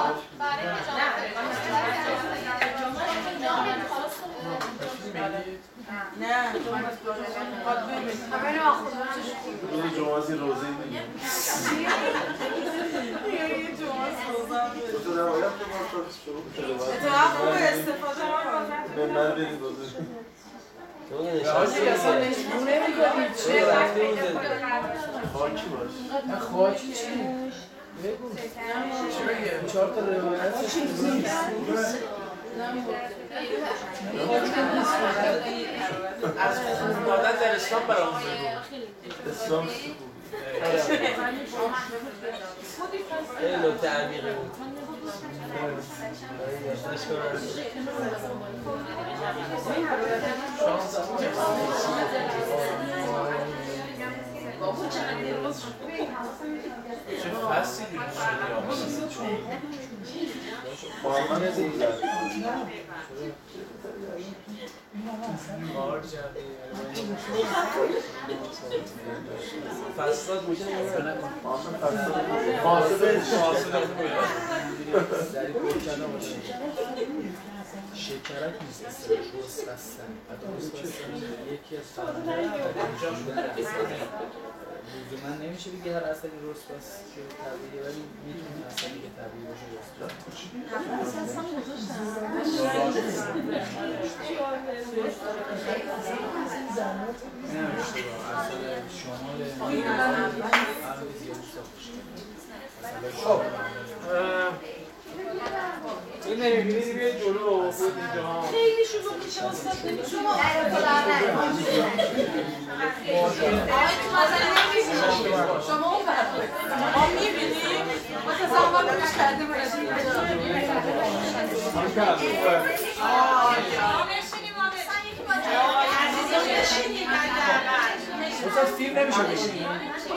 نه روز جمعه از این روزه میگیم تو روایت که ما شروع شده اتفاق خوب استفاده به من بریم روزه خاکی باش نه خاکی چی؟ بگو چی بگه؟ 4 تا روایت از مادر در اسلام برامون بگو اسلام خیلی نکته عمیقی بود چه فصلی فصلات میشه شکرک نیست استرش روز بستن روز بستن یکی از لزوما نمیشه بگه هر اصلی روز بست که طبیعیه ولی میتونه اصلی که طبیعی باشه روز نمیشه با اصل شمال خب این نمیبینی بیه جلو بود اینجا خیلی شروع میشه استاد شما شما اون ما میبینیم ما تصور کنش کرده باشیم استاد فیلم نمیشه بشینیم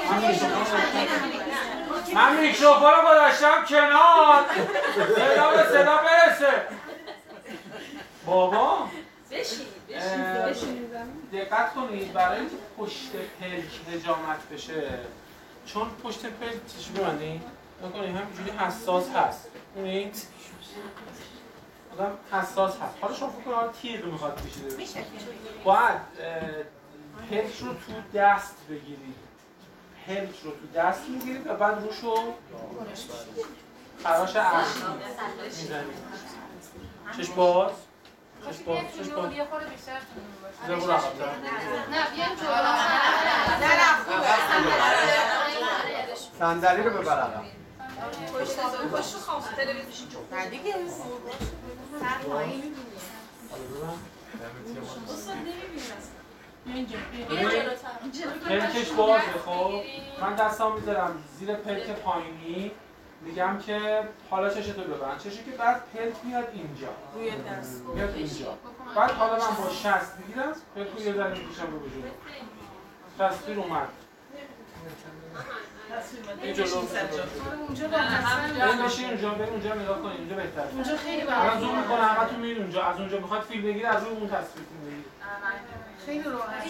من میکروفون رو گذاشتم کنار صدا به صدا برسه بابا دقت کنید برای اینکه پشت پلک حجامت بشه چون پشت پلک چشم ببندید نکنید همینجوری حساس هست ببینید آدم حساس هست حالا شما فکر کنید تیغ میخواد کشیده بشه باید پلک رو تو دست بگیرید پلک رو تو دست میگیرید و بعد روشو خراش اصلی میزنید چشم باز چشم باز چشم باز یه خورده بیشتر نه برو عقب‌تر نه بیایم جلو صندلی رو ببر عقب. پشت خواست تلویزیون چون نه دیگه سر پایین استاد نمیبینم پلکش بازه خب من دستام میذارم زیر پلک پایینی میگم که حالا چشتو ببند چشی که بعد پلک میاد اینجا روی دست میاد اینجا بعد حالا من با شست میگیرم پلک رو یه ذره میکشم رو به جلو تصویر اومد این جلو اونجا با بریم بشین اونجا بریم اونجا نگاه کنید اونجا بهتره اونجا خیلی الان زوم میکنه همتون میرید اونجا از اونجا میخواد فیلم بگیره از روی اون تصویر فیلم بگیره خیلی راحت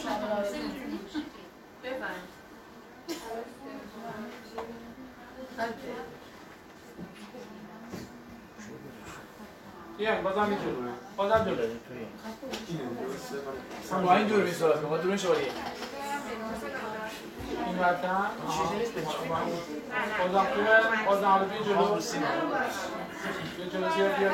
بفهم بازم میتونه بازم جلوه با این دور میسازم با دور شوریه این وقتا بازم خوبه بازم حالا بیا جلو بیا جلو بیا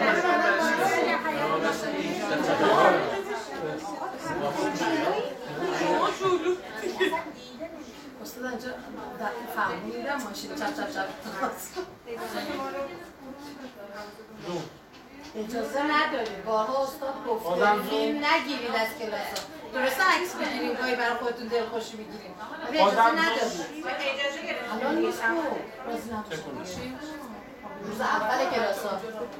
استاد اینجا فهمیدم ماشین چپ اجازه ندارید بارها استاد گفته فیلم نگیرید از کلاس ها درسته عکس بگیریم گاهی برای خودتون دلخوشی میگیریم ولی اجازه ندارید الان نیست روز اول کلاس ها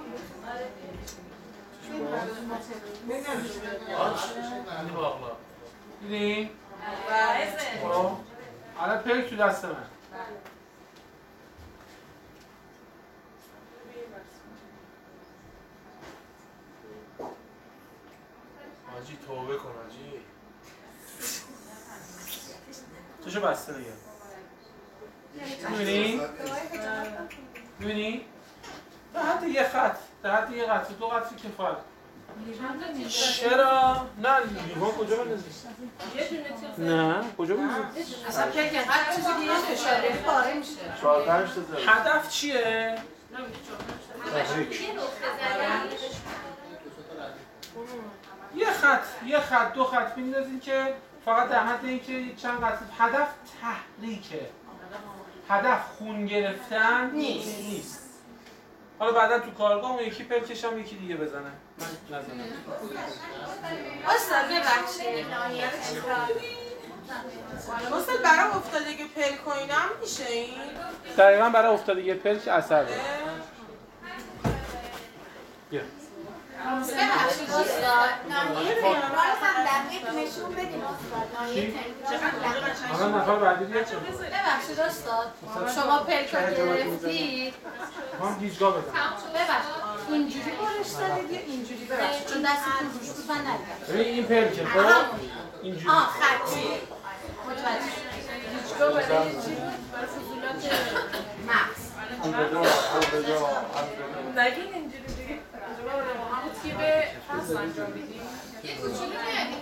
دیدی؟ حالا پلک تو دست من حاجی توبه کن حاجی توشو بسته دیگه میبینی؟ میبینی؟ در حد یه خط دو خط کفایت چرا؟ نه لیوان کجا بندازی؟ نه کجا بندازی؟ اصلا پلک اینقدر چیزی دیگه فشاری پاره میشه 4-5 تا هدف چیه؟ یه خط دو خط میندازین که فقط در حد اینکه چند قطعه هدف تحریکه هدف خون گرفتن نیست حالا بعدا تو کارگاه اون یکی پلکش هم یکی دیگه بزنه من نزنم استاد ببخشید استاد برای افتادگی پلک و اینا هم میشه این؟ دقیقا برای افتادگی پلک اثر داره بیا ببخشید استاد ناحیه تهران هم دقیق نشون بدین استاد ناحیه تهران حالا نفر بعدی بیا چه ببخشید استاد شما پلکو گرفتید من گیجگاه بدم ببخشید اینجوری برش دادید یا اینجوری ببخشید چون دستتون روش بود من ندیدم ببین این پلکه خب اینجوری خطی متوجه هیچگاه برای چی بود؟ برای فضولات مغز نگین اینجوری دیگه همون که به فصل انجام میدیم یه کوچولو میادیم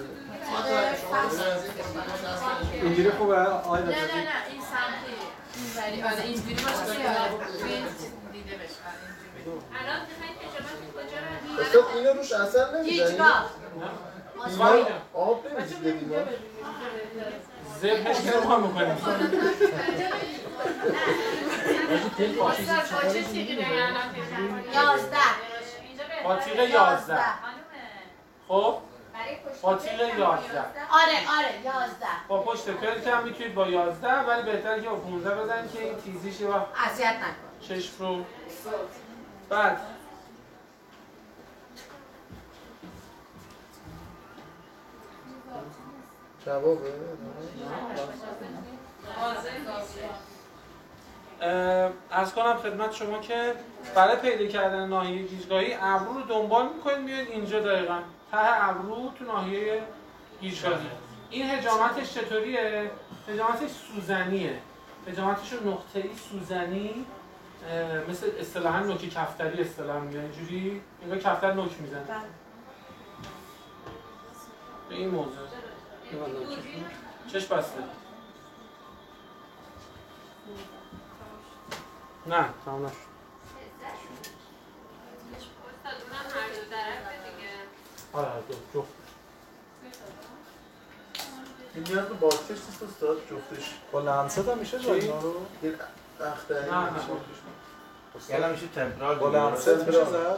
اینجوری خوبه آقای نه این سمتی اینوری آره اینجوری باشه که این دیده بشه الان میخواین حجابت کجا رو استاد اینو روش اثر نمیزنی؟ هیچگاه اینا آب نمیزید بدیم زبنش که رو هم میکنیم با چه تیقی بگن 11 با تیغ 11 خب با تیغ 11 آره 11 با پشت پلک هم میتونید با 11 ولی بهتره که با 15 بزنید که این تیزیش یه وقت اذیت نکن چشم رو بعد جوابه؟ عرض کنم خدمت شما که برای پیدا کردن ناحیه گیجگاهی ابرو رو دنبال میکنید میاد اینجا دقیقا ته ابرو تو ناحیه گیجگاهی این حجامتش چطوریه؟ حجامتش سوزنیه حجامتش رو نقطه‌ای سوزنی مثل اصطلاحاً نوک کفتری اصطلاح میگن اینجوری انگار کفتر نوک میزنه به این موضوع چشم بسته نه تمام نشد آره جفت این نیاز به بازکش نیست استاد جفتش با لمست هم میشه جا اینا رو؟ یه اختری میشه یعنی میشه تمپرال با لمست میشه زد؟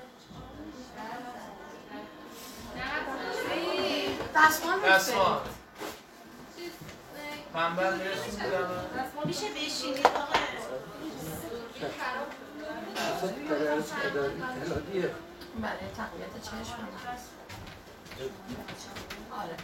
دستمان پنبه میرسیم بودم میشه بشینید آقا بله تقویت چشم آره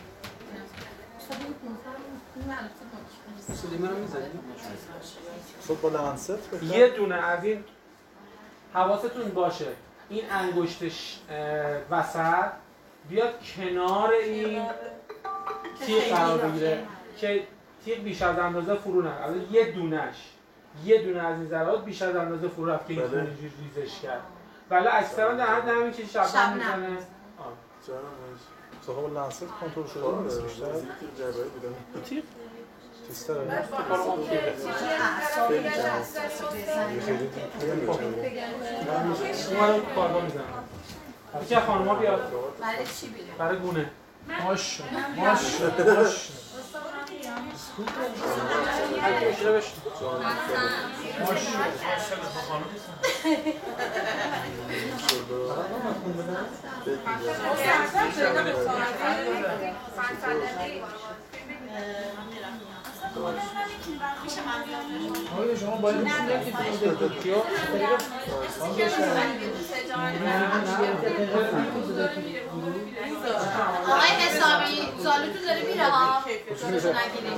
سلیمه رو میزنیم صد با لمست یه دونه از این حواستون باشه این انگشتش وسط بیاد کنار این تیغ قرار بگیره که تیغ بیش از اندازه فرو نره الان یه دونه از این ذرات بیش از اندازه فرو رفت که این خون اینجوری ریزش کرد ولی اکثرا در حد همین که شبنم میزنه جانم صاحب لنست کنترل شده نیست بیشتر جربایی بودم تیغ تیستر اون کاربا میزنم یکی از خانوما بیاد برای چی بیره؟ برای گونه ماش آقای شما باید آقای حسابی زالوتون داره میره ها جلوشو نگیرید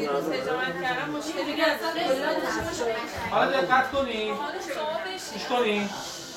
حالا دقت کنی گوش کنی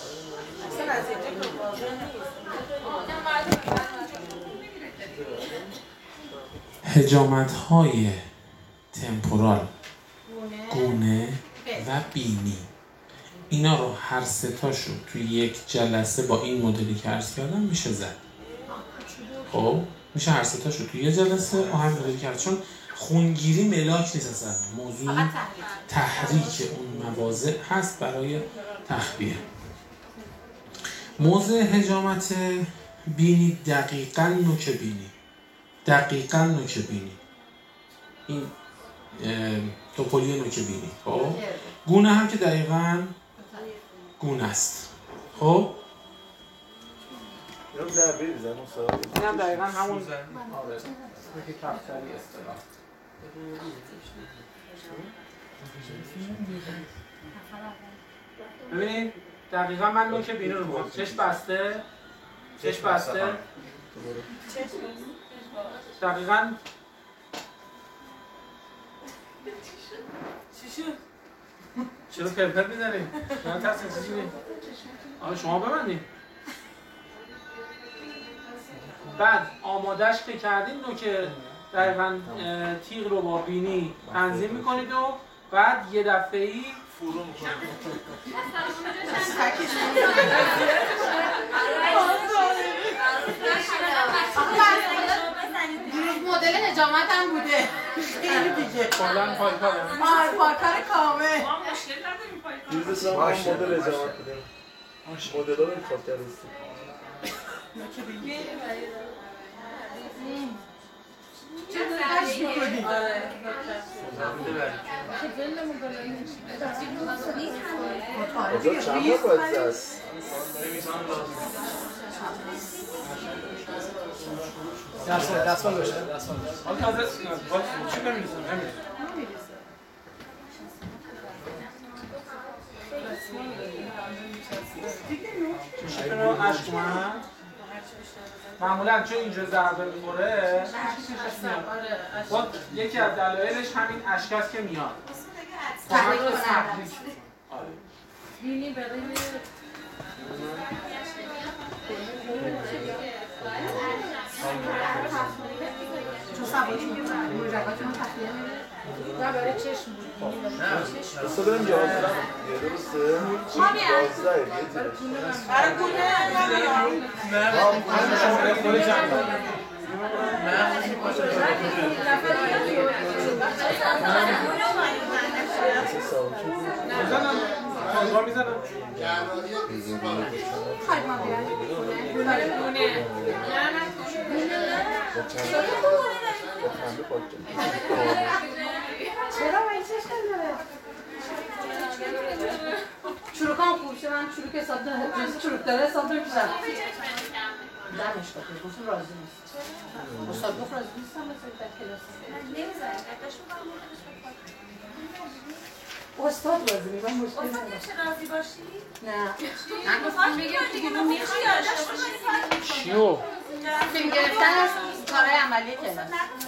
حجامت‌های تمپورال گونه و بینی اینا رو هر سه تاشو توی یک جلسه با این مدلی که عرض کردم میشه زد خب میشه هر سه تاشو توی یه جلسه با همین مدلی کرد چون خونگیری ملاک نیست اصلا موضوع تحریک اون مواضع هست برای تخبیه موضع حجامت بینی دقیقاً نوک بینی این توپولی نوک بینی خب گونه هم که دقیقاً گونه است خب اینو ضربه میزنم استاد این هم دقیقاً همون نوک کفتری اصطلاح ببینید دقیقا من نوک بینی رو میخوام. چشم بسته. چشم بسته. دقیقا چی شد؟ چرا پرپر میزنی؟ من تصمیم چیزی آره شما ببندید. بعد آمادش که کردین نوک دقیقا تیغ رو با بینی تنظیم میکنید و بعد یه دفعه‌ای فرو میکنید. مدل حجامت هم بوده. خیلی دیگه. کلاً پایکاره. پایکار کامل. ما مشکل نداریم پایکار. دیروز هم مدل اجامت بوده. مدل ها رو انتخاب کردیستی. آجا چند بار باید دست؟ دستمال باشه دستمال حالا تازه چی نمی‌رسم چشم رو اشک اومد معمولا چون اینجا ضربه می‌خوره با یکی از دلایلش همین اشک است که میاد بینی برای چون سواری مراجعاتمون تخلیه نه برای چشم بود. بسا بریم 11 یه درسته؟ 11 برای گونه تازه میزنم خواهد ما بیاید چرا من چشم داره؟ چروک هم خوب شد، من چروک حساب داره، چروک داره حساب داره پیشم دمشقه کنید، گفتم راضی نیست استاد گفت راضی نیستم مثل در کلاس استاد راضی نیست، من مشکل استاد میشه راضی باشی؟ نه من گفتم بگم دیگه رو میخوای یادش باشی چیو؟ فیلم گرفتن از کارهای عملی کلاس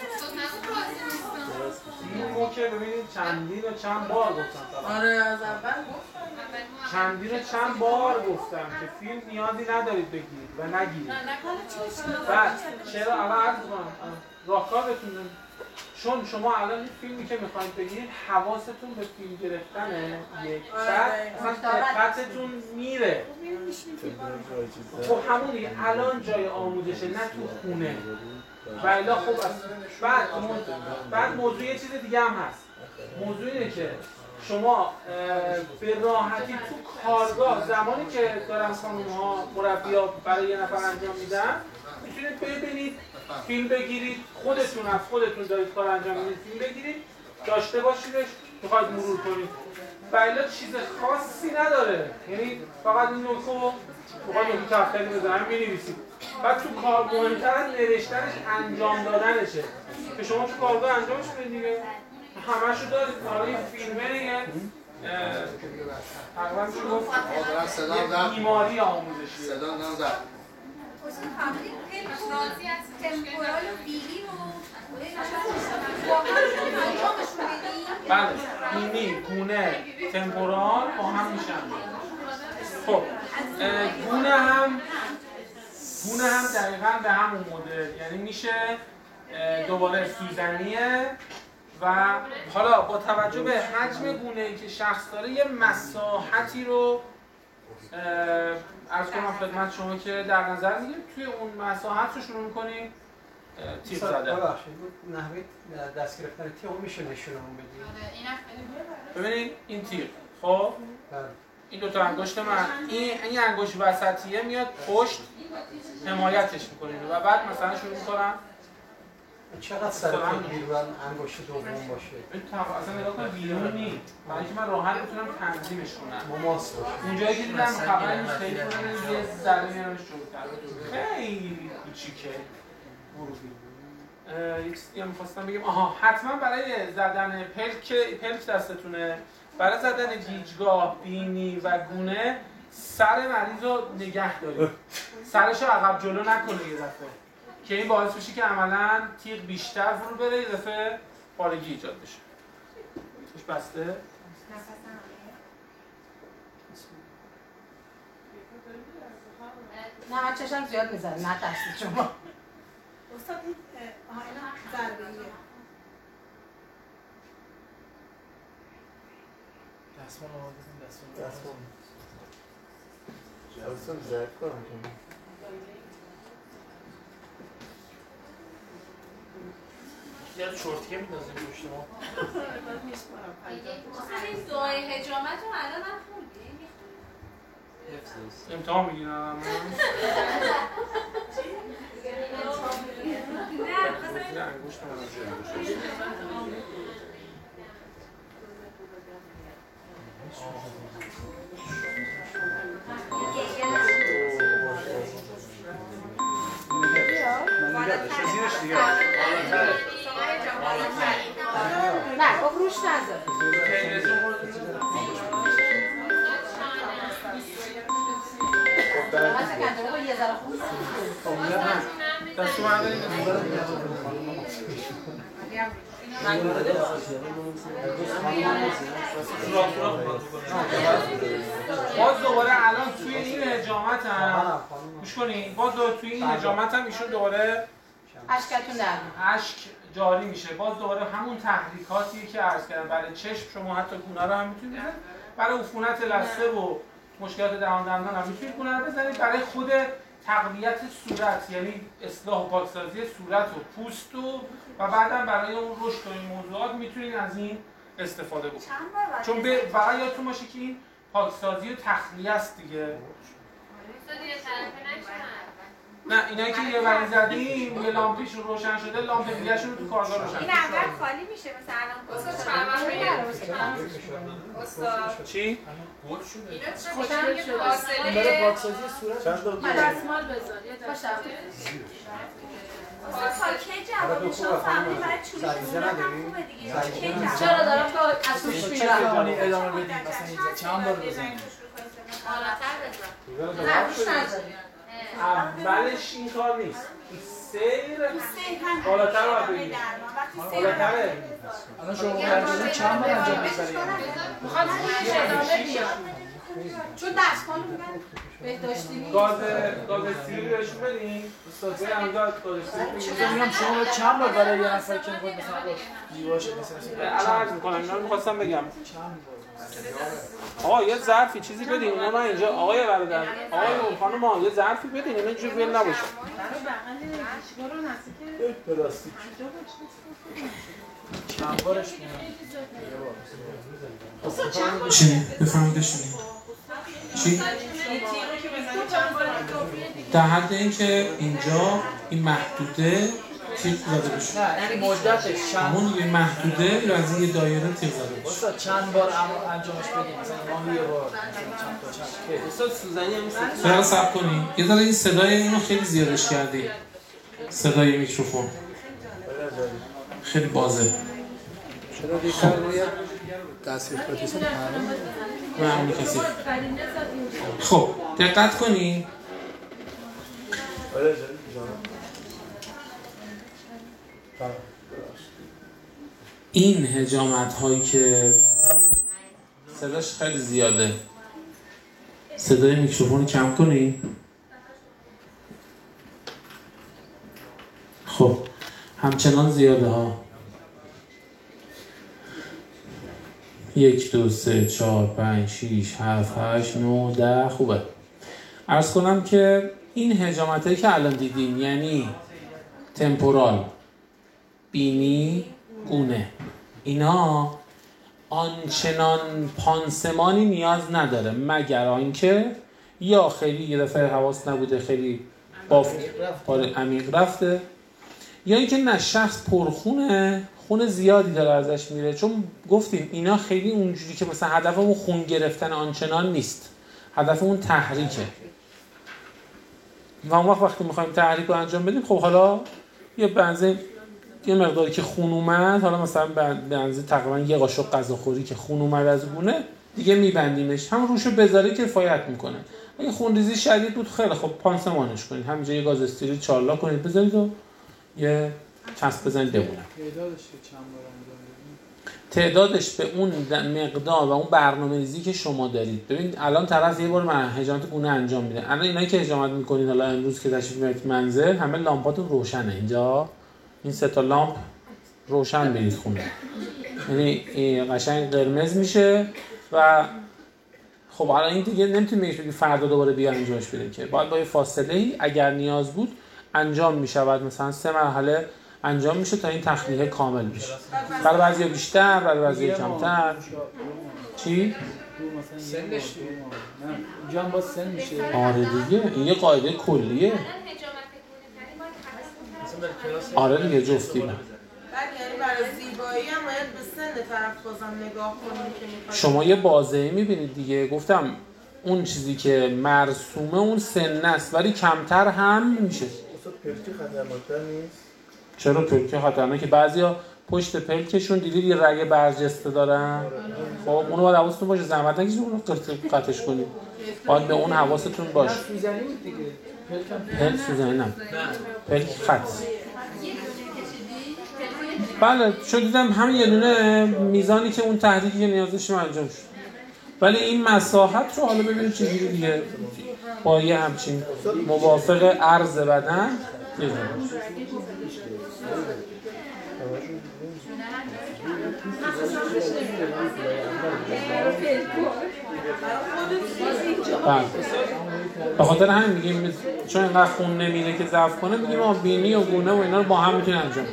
این موقع ببینید چندین و چند بار گفتم آره از اول گفت چندین و چند بار گفتم که فیلم نیازی ندارید بگیرید و نگیرید بعد چرا الان عرض کنم راهکار بتونم چون شما الان این فیلمی که میخواید بگیرید حواستون به فیلم گرفتنه یک بعد اصلا دقتتون میره خب همونی الان جای آموزشه نه تو خونه و الا خب بعد موضوع یه چیز دیگه هم هست موضوع اینه که شما به راحتی تو کارگاه زمانی که دارن خانوم‌ها مربی‌ها برای یه نفر انجام میدن میتونید ببینید فیلم بگیرید خودتون دارید کار انجام میدید فیلم بگیرید داشته باشیدش میخواید مرور کنید بله چیز خاصی نداره یعنی فقط این نکو میخواید نکو کفتری بزنم می‌نویسید بعد تو کار مهمتر نوشتنش انجام دادنشه که شما تو کارگاه انجامش بدید دیگه همه‌شو دارید حالا این فیلمه دیگه تقریبا میشه گفت یه بیماری آموزشی صدا نزد اصلا فهمیدیم خیلی راضی از تمپورال و بیلی و بله بینی، گونه، تمپورال با هم میشن خب گونه هم دقیقاً به همون مدل یعنی میشه دوباره سوزنیه و حالا با توجه به حجم گونه‌ای که شخص داره یه مساحتی رو عرض کنم خدمت شما که در نظر میگیریم توی اون مساحت رو شروع می‌کنیم تیغ زدن ببخشید نحوه دست گرفتن تیغ میشه نشونمون بدید ببینید این تیغ خب این دو تا انگشت من این انگشت وسطیه میاد پشت حمایتش می‌کنید و بعد مثلا شروع می‌کنم چقدر سر بیرون انگشت دوم باشه این اصلا نگاه کن بیرون نیست برای اینکه من راحت بتونم تنظیمش کنم مماس باشه اونجایی که دیدم خبر نیست خیلی کنم یه ذره میارمش جلوتر خیلی کوچیکه ورودی یه چیزی هم می‌خواستم بگم حتما برای زدن پلک دستتونه برای زدن گیجگاه بینی و گونه سر مریض رو نگه داریم، سرش رو عقب جلو نکنه یه دفعه که این باعث بشه که عملاً تیغ بیشتر فرو بره، یه دفعه پارگی ایجاد بشه. چش بسته؟ نه من چشم زیاد میزنه، نه ترسید شما. استاد این ضربه‌ایه. دستمال آماده کن، دستمال جلسم زرد کنم کنم یاد شورتیه میدازیم پشت ما. اصلا این دعای حجامت رو الان هم خوندی؟ امتحان میگیرم من؟ نه انگوشت نه گفت روش نذار. یه ذره خوب دستو برداریم باز دوباره الان توی این حجامت هم گوش کنین، باز دوباره توی این حجامت هم ایشون دوباره اشکتون در اشک جاری میشه. باز دوباره همون تحریکاتی که عرض کردم برای چشم شما حتی گونه رو هم میتونید بزنید، برای عفونت لثه و مشکلات دهان دندان هم میتونید گونه رو بزنید، برای خود تقویت صورت یعنی اصلاح و پاکسازی صورت و پوست و بعدم برای اون رشد و این موضوعات میتونید از این استفاده بکنید. چون فقط یادتون باشه که این پاکسازی و تخلیه است دیگه. نه اینایی که یه وری زدیم یه لامپیشون روشن شده، لامپ دیگه‌شون رو تو کارگاه روشن. این اول خالی میشه مثلا الان استاد چی؟ اینو چه فاصله برای پاکسازی صورت چند تا دستمال بذار یه استاد کی جواب شما فهمیدید برای چوبی صورت هم خوبه دیگه. چرا دارم تا از توش میرم ادامه بدیم مثلا چند بار بزنیم بالاتر بذار. نه روش نذاریم. اولش این کار نیست. سیر بالاتر رو بگیم. بالاتره. الان شما کردید چند بار انجام می‌دید؟ میخواد خودش ادامه بیاد. چون دستمال بهداشتی گاز استیلی بهشون بدیم. استاد هم گاز استیلی میگم شما چند بار برای یه نفر که می‌خواد مثلا دیواشه مثلا الان عرض می‌کنم اینا رو می‌خواستم بگم. آقا یه ظرفی چیزی بدین، اینا من اینجا آقای برادر آقای خانم ها یه ظرفی بدین، اینا اینجوری ول نباشه. پلاستیک چند بارش چی؟ بفهمید بشینید. چی؟ در حد اینکه اینجا این محدوده تیغ زده بشه. نه یعنی مدتش چند همون یه محدوده یا از یه دایره تیغ زده بشه. استاد چند بار انجامش بدیم مثلا ماهی یه بار چند تا چند استاد سوزنی هم نیست. فقط صبر کنی. یه ذره این صدای اینو خیلی زیادش کردی. صدای میکروفون خیلی بازه. چرا دیگر روی تصویر پروتیسون معمولی کسی. خب دقت کنی. این حجامت هایی که صداش خیلی زیاده، صدای میکروفون کم کنی. خب همچنان زیاده ها. 1 2 3 4 5 6 7 8 9 10 خوبه. عرض کنم که این حجامت هایی که الان دیدیم یعنی تمپورال، بینی، گونه، اینا آنچنان پانسمانی نیاز نداره مگر آنکه یا خیلی یه دفعه حواس نبوده، خیلی بافت عمیق رفته، یا اینکه نه شخص پرخونه، خون زیادی داره ازش میره. چون گفتیم اینا خیلی اونجوری که مثلا هدفمون خون گرفتن آنچنان نیست، هدفمون تحریکه. و اون وقتی میخوایم تحریک رو انجام بدیم، خب حالا یه مقداری که خون اومد، حالا مثلا به اندازه تقریبا 1 قاشق غذاخوری که خون اومد از گونه، دیگه میبندیمش، هم روشو بذاره کفایت میکنه. اگه خونریزی شدید بود خیلی خب پانسمانش کنید، همینجا یه گاز استریل چالا کنید بذارید و یه چسب بزنید بمونه. تعدادش به اون مقدار و اون برنامه‌ریزی که شما دارید. ببین الان طرف یه بار حجامت گونه انجام میده. الان اینایی که حجامت میکنید حالا امروز که تشریف میارید منزل همه لامپاتون روشنه. اینجا این سه تا لامپ روشن برید خونه، یعنی قشنگ قرمز میشه و خب حالا این دیگه نمیتونی بگی فردا دوباره بیا انجامش بده که باید با یه فاصله ای اگر نیاز بود انجام میشود، مثلا 3 مرحله انجام میشه تا این تخلیه کامل بشه. برای بعضیا بیشتر، برای بعضیا کمتر. چی؟ سنش اینجا هم با سن میشه. آره دیگه این یه قاعده کلیه. آره دیگه جفتی. بعد یعنی برای زیبایی هم باید به سن طرف بازم نگاه کنیم که میخواد. شما یه بازه میبینید دیگه، گفتم اون چیزی که مرسومه اون سن است ولی کمتر هم میشه. اصلا پلکی خطرناکتر نیست؟ چرا پلکی خطرناکه؟ بعضیا پشت پلکشون دیدید یه رگ برجسته دارن. خب اونو باید حواستون باشه، زحمت نکشید اونو قطعش کنید. باید به اون حواستون باشه. سوزنی بود دیگه. پلک سوزنی نه. پلک خط. بله دیدم همین یه دونه میزانی که اون تحریکی که نیازش انجام شد. ولی این مساحت رو حالا ببینید چجوری دیگه با یه همچین موافق عرض بدن به خاطر همین میگیم چون اینقدر خون نمیره که ضعف کنه میگیم بینی و گونه و اینا رو با هم میتونی انجام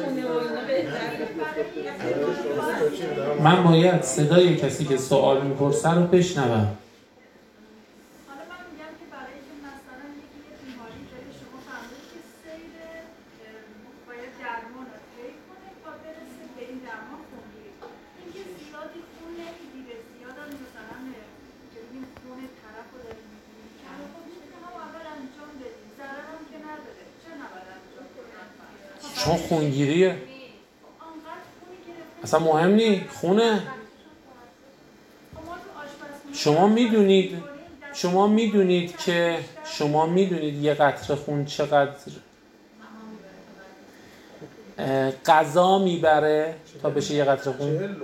من باید صدای کسی که سوال میپرسه رو بشنوم. چون خونگیریه اصلا مهم نی خونه. شما میدونید یه قطره خون چقدر غذا میبره تا بشه یه قطره خون.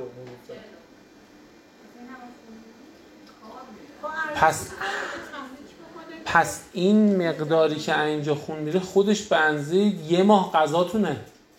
پس این مقداری که اینجا خون میره خودش به اندازه 1 ماه غذاتونه،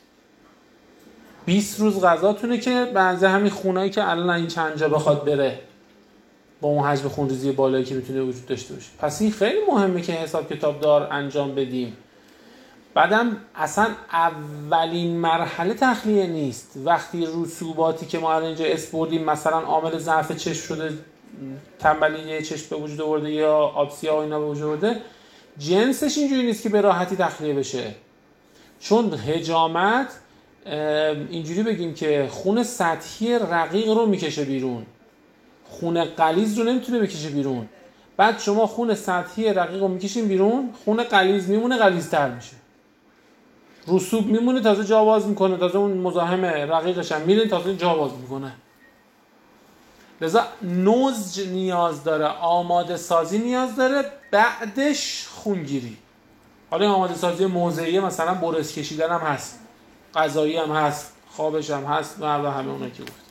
20 روز غذاتونه که به اندازه همین خونایی که الان این چند جا بخواد بره با اون حجم خونریزی بالایی که میتونه وجود داشته باشه. پس این خیلی مهمه که حساب کتاب دار انجام بدیم. بعدم اصلا اولین مرحله تخلیه نیست. وقتی رسوباتی که ما الان اینجا اسپردیم مثلا عامل ضعف چشم شده، تنبلی چشم به وجود آورده یا آبسیا و اینا به وجود آورده، جنسش اینجوری نیست که به راحتی تخلیه بشه. چون حجامت اینجوری بگیم که خون سطحی رقیق رو میکشه بیرون، خون غلیظ رو نمیتونه بکشه بیرون. بعد شما خون سطحی رقیق رو میکشین بیرون، خون غلیظ میمونه، غلیظ‌تر میشه، رسوب میمونه، تازه جا باز میکنه، تازه اون مزاحم رقیقش هم میره، تازه جا باز میکنه. لذا نوزج نیاز داره، آماده سازی نیاز داره، بعدش خونگیری. حالا آماده سازی موضعیه مثلا برس کشیدن هم هست، غذایی هم هست، خوابش هم هست و همه اونا که گفت.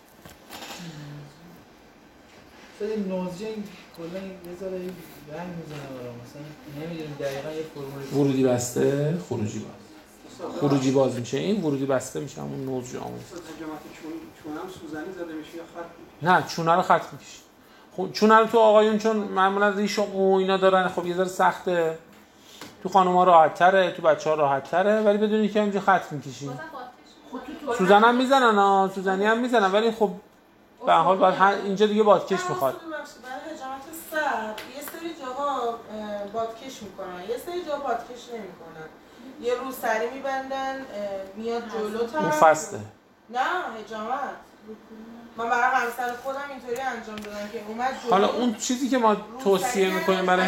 این نوزج کلا یه ذره رنگ میزنه برام، مثلا نمیدونیم دقیقاً یه فرمول ورودی بسته، خروجی باز. خروجی باز میشه، این ورودی بسته میشه، همون نوزج آماده. چون هم سوزنی زده میشه یا خط؟ نه چونه رو خط میکشی. خب چونه رو تو آقایون چون معمولا ریش و اینا دارن خب یه ذره سخته، تو خانم‌ها راحت تره، تو بچه‌ها راحت تره، ولی بدونی که اینجا خط میکشی. سوزن هم میزنن، سوزنی هم میزنن، ولی خب به هر حال باید اینجا دیگه بادکش میخواد. برای حجامت سر یه سری جاها بادکش میکنن، یه سری جاها بادکش نمیکنن. یه رو سری میبندن میاد جلو تا اون فسته. نه حجامت من برای همسر خودم اینطوری انجام دادم که اومد جلو. حالا اون چیزی که ما توصیه میکنیم برای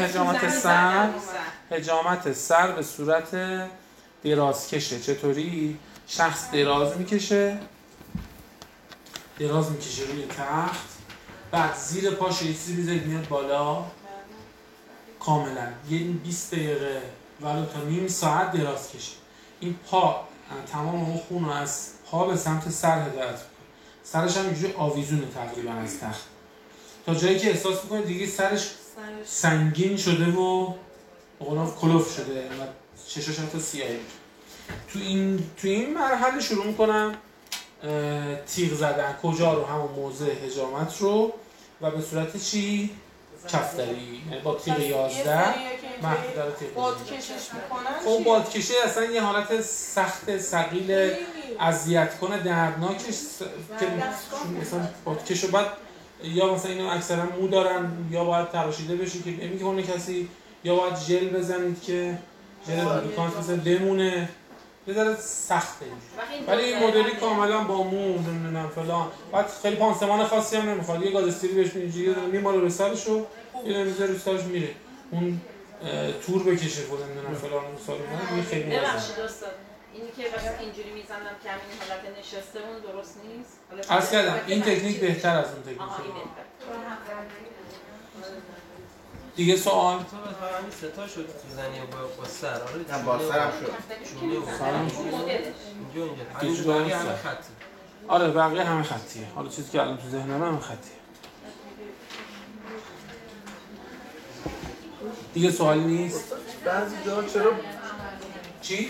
حجامت سر به صورت دراز کشه. چطوری؟ شخص دراز میکشه روی تخت، بعد زیر پاش یه چیزی بذارید میاد بالا کاملا یه 20 دقیقه ولو تا نیم ساعت دراز کشید. این پا تمام اون خون رو از پا به سمت سر هدایت میکنه. سرش هم اینجوری آویزونه تقریبا از تخت تا جایی که احساس میکنه دیگه سرش سنگین شده و کلوف شده و چشاش هم تا سیاهی. تو این مرحله شروع میکنم تیغ زدن کجا رو، همون موضع حجامت رو و به صورت چی؟ کفتری، یعنی با تیغ 11 محدود تیغ بادکشش میکنن. خب بادکشه اصلا یه حالت سخت ثقیل اذیت کنه دردناکش که مثلا بادکشو بعد یا مثلا اینو اکثرا مو دارن یا باید تراشیده بشه که نمی‌کنه کسی، یا باید ژل بزنید که ژل لوبریکانت مثلا بمونه. یه ذره سخته ولی این مدلی کاملا با مو نمیدونم فلان، بعد خیلی پانسمان خاصی هم نمیخواد، یه گاز استیلی بهش اینجوری میماله رو سرشو یه نمیذاره رو سرش میره اون تور بکشه خود نمیدونم فلان اون سال نه خیلی مزه. ببخشید استاد اینی که واسه اینجوری میزنم که همین حالت نشسته اون درست نیست. عرض کردم این تکنیک بهتر از اون تکنیک. دیگه سوال؟ تو مثلا همین ستا شد میزنی با سر آره؟ نه با سرم شد. اینجا بقیه همه خطی. آره بقیه همه خطیه. حالا چیزی که الان تو ذهنمه همه خطیه. دیگه سوال نیست؟ بعضی جا چرا؟ چی؟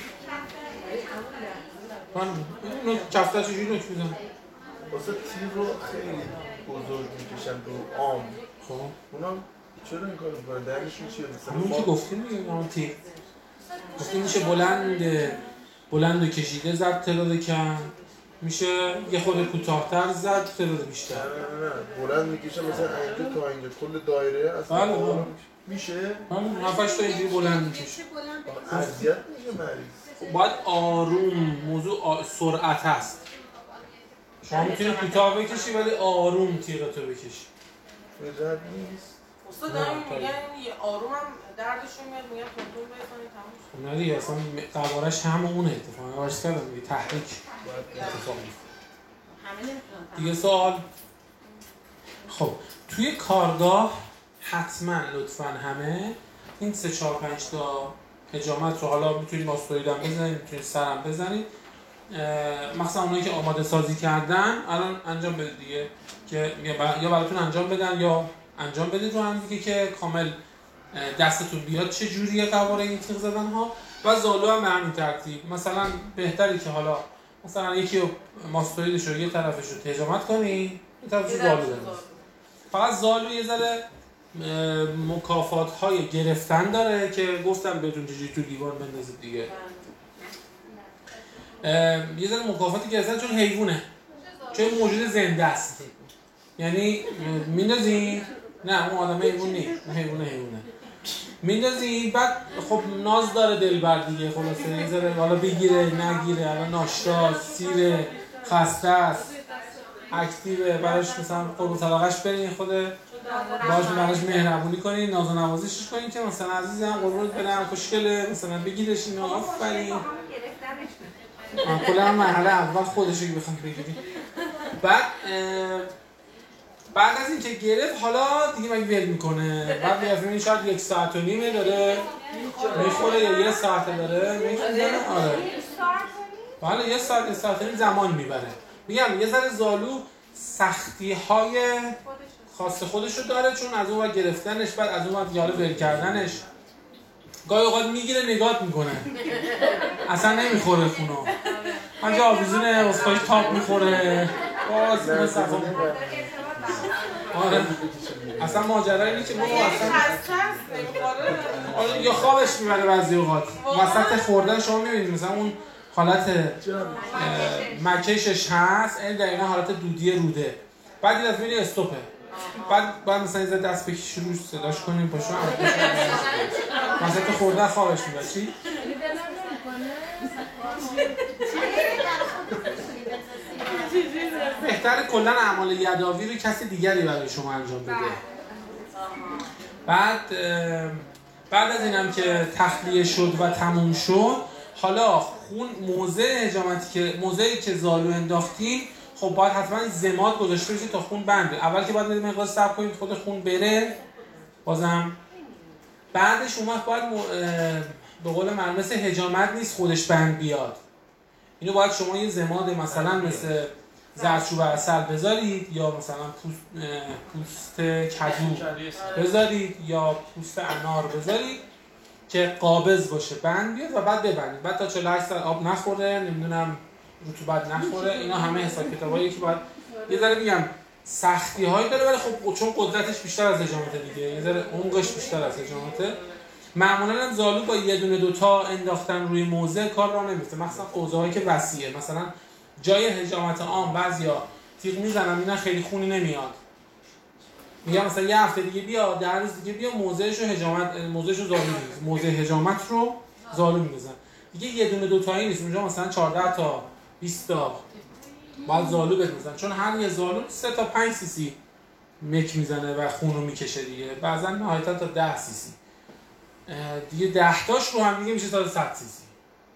من اینو کفتر چجوری نوک میزنم؟ واسه تیر رو خیلی بزرگ میکشن رو عام. خب اونا چرا این کار میکنن؟ دلیلشون چیه؟ همون که گفتیم دیگه همون تیر گفتیم میشه بلند و کشیده زد تعداد کم، میشه یه خود کوتاه‌تر زد تعداد بیشتر. نه بلند میکشن مثلا اینجا تا اینجا کل دایره اصلا میشه؟ نفش تا اینجوری بلند میکشه اذیت میشه مریض. باید آروم، موضوع سرعت هست. شما میتونی کوتاه بکشی ولی آروم تیغتو بکشی. وجد نیست. استاد دارم میگن آروم هم دردشون میاد میگن کنترل بکنید تموم شد. نه دیگه اصلا قوارش همونه اتفاقا وارش کردم دیگه تحریک اتفاق میفته. دیگه سوال؟ خب توی کارگاه حتما لطفاً همه این 3-4-5 تا حجامت رو حالا میتونید ماستوید هم بزنید، میتونید سرم بزنید، مثلا اونایی که آماده سازی کردن الان انجام بدید دیگه که یا براتون انجام بدن یا انجام بدید رو هم دیگه که کامل دستتون بیاد چه جوریه قواره این تیغ زدن ها. و زالو هم به همین ترتیب. مثلا بهتره که حالا مثلا یکی ماستویدش رو یه طرفش رو حجامت کنی یه طرفش رو زالو بزنید. فقط زالو یه ذره مکافات های گرفتن داره که گفتم بهتون چجوری تو دیوار بندازید دیگه. یه ذره مکافاتی گرفتن چون حیوونه، چون موجود زنده است. یعنی میندازی نه اون آدم حیوان نیست، اون حیوانه میندازی بعد خب ناز داره دلبر دیگه خلاصه یه ذره حالا بگیره نگیره، الان ناشتا سیره خسته است اکتیوه براش مثلا قربون طلاقش برین خود باش براش مهربونی کنین ناز و نوازشش کنین که مثلا عزیزم قربونت برم خوشگله مثلا بگیرش اینو آفرین. کلا مرحله اول خودشه که بخوام بگیریم. بعد از اینکه گرفت حالا دیگه مگه ول میکنه بعد میگه شاید 1.5 ساعت داره میخوره یا 1 ساعت داره میخوره. آره بله 1 ساعت زمان میبره. میگم یه ذره زالو سختی های خاص خودشو داره چون از اون ور گرفتنش بعد از اون ور دیگه ول کردنش گاهی اوقات میگیره نگات میکنه اصلا نمیخوره خونو آنجا آویزونه اسخاش تاپ میخوره باز اون صفا آره اصلا ماجرا اینه که بابا اصلا یا خوابش میبره بعضی اوقات وسط خوردن شما میبینید مثلا اون حالت مکشش هست این دقیقا حالت دودی روده بعد یه دفعه میبینی استوپه بعد مثلا یه دست بکشی روش صداش کنیم پاشو وسط خوردن خوابش میبره چی؟ بهتره کلا اعمال یداوی رو کسی دیگری برای شما انجام بده. بعد از اینم که تخلیه شد و تموم شد حالا خون موضعی که زالو انداختیم خب باید حتما ضماد گذاشته بشه تا خون بنده. اول که باید مقدار صبر کنید خود خون بره بازم، بعدش اون وقت باید به قول معروف مثل حجامت نیست خودش بند بیاد. اینو باید شما یه ضماد مثلا مثل زردچوبه عسل بذارید یا مثلا پوست کدو بذارید یا پوست انار بذارید که قابض باشه بند بیاد و بعد ببندید. بعد تا 48 ساعت آب نخوره، نمیدونم رطوبت نخوره، اینا همه حساب کتابایی که باید یه ذره میگم سختی هایی داره، ولی خب چون قدرتش بیشتر از حجامت دیگه، یه ذره عمقش بیشتر از حجامته. معمولا هم زالو با یه دونه دوتا انداختن روی موزه کار را نمیفته، مخصوصا حوزه هایی که وسیعه. مثلا جای حجامت عام بعضیا تیغ میزنن اینا خیلی خونی نمیاد، میگم مثلا یه هفته دیگه بیا، 10 روز دیگه بیا، موضعشو زالو می‌ریزن، موضع حجامت رو زالو می‌ریزن دیگه. یه دونه دو تایی نیست اونجا، مثلا 14 تا 20 تا باید زالو بزنن، چون هر یه زالو 3 تا 5 سی سی مک میزنه و خون رو میکشه دیگه، بعضا نهایتا تا 10 سی سی دیگه، 10 تاش رو هم دیگه میشه تا 100 سی سی.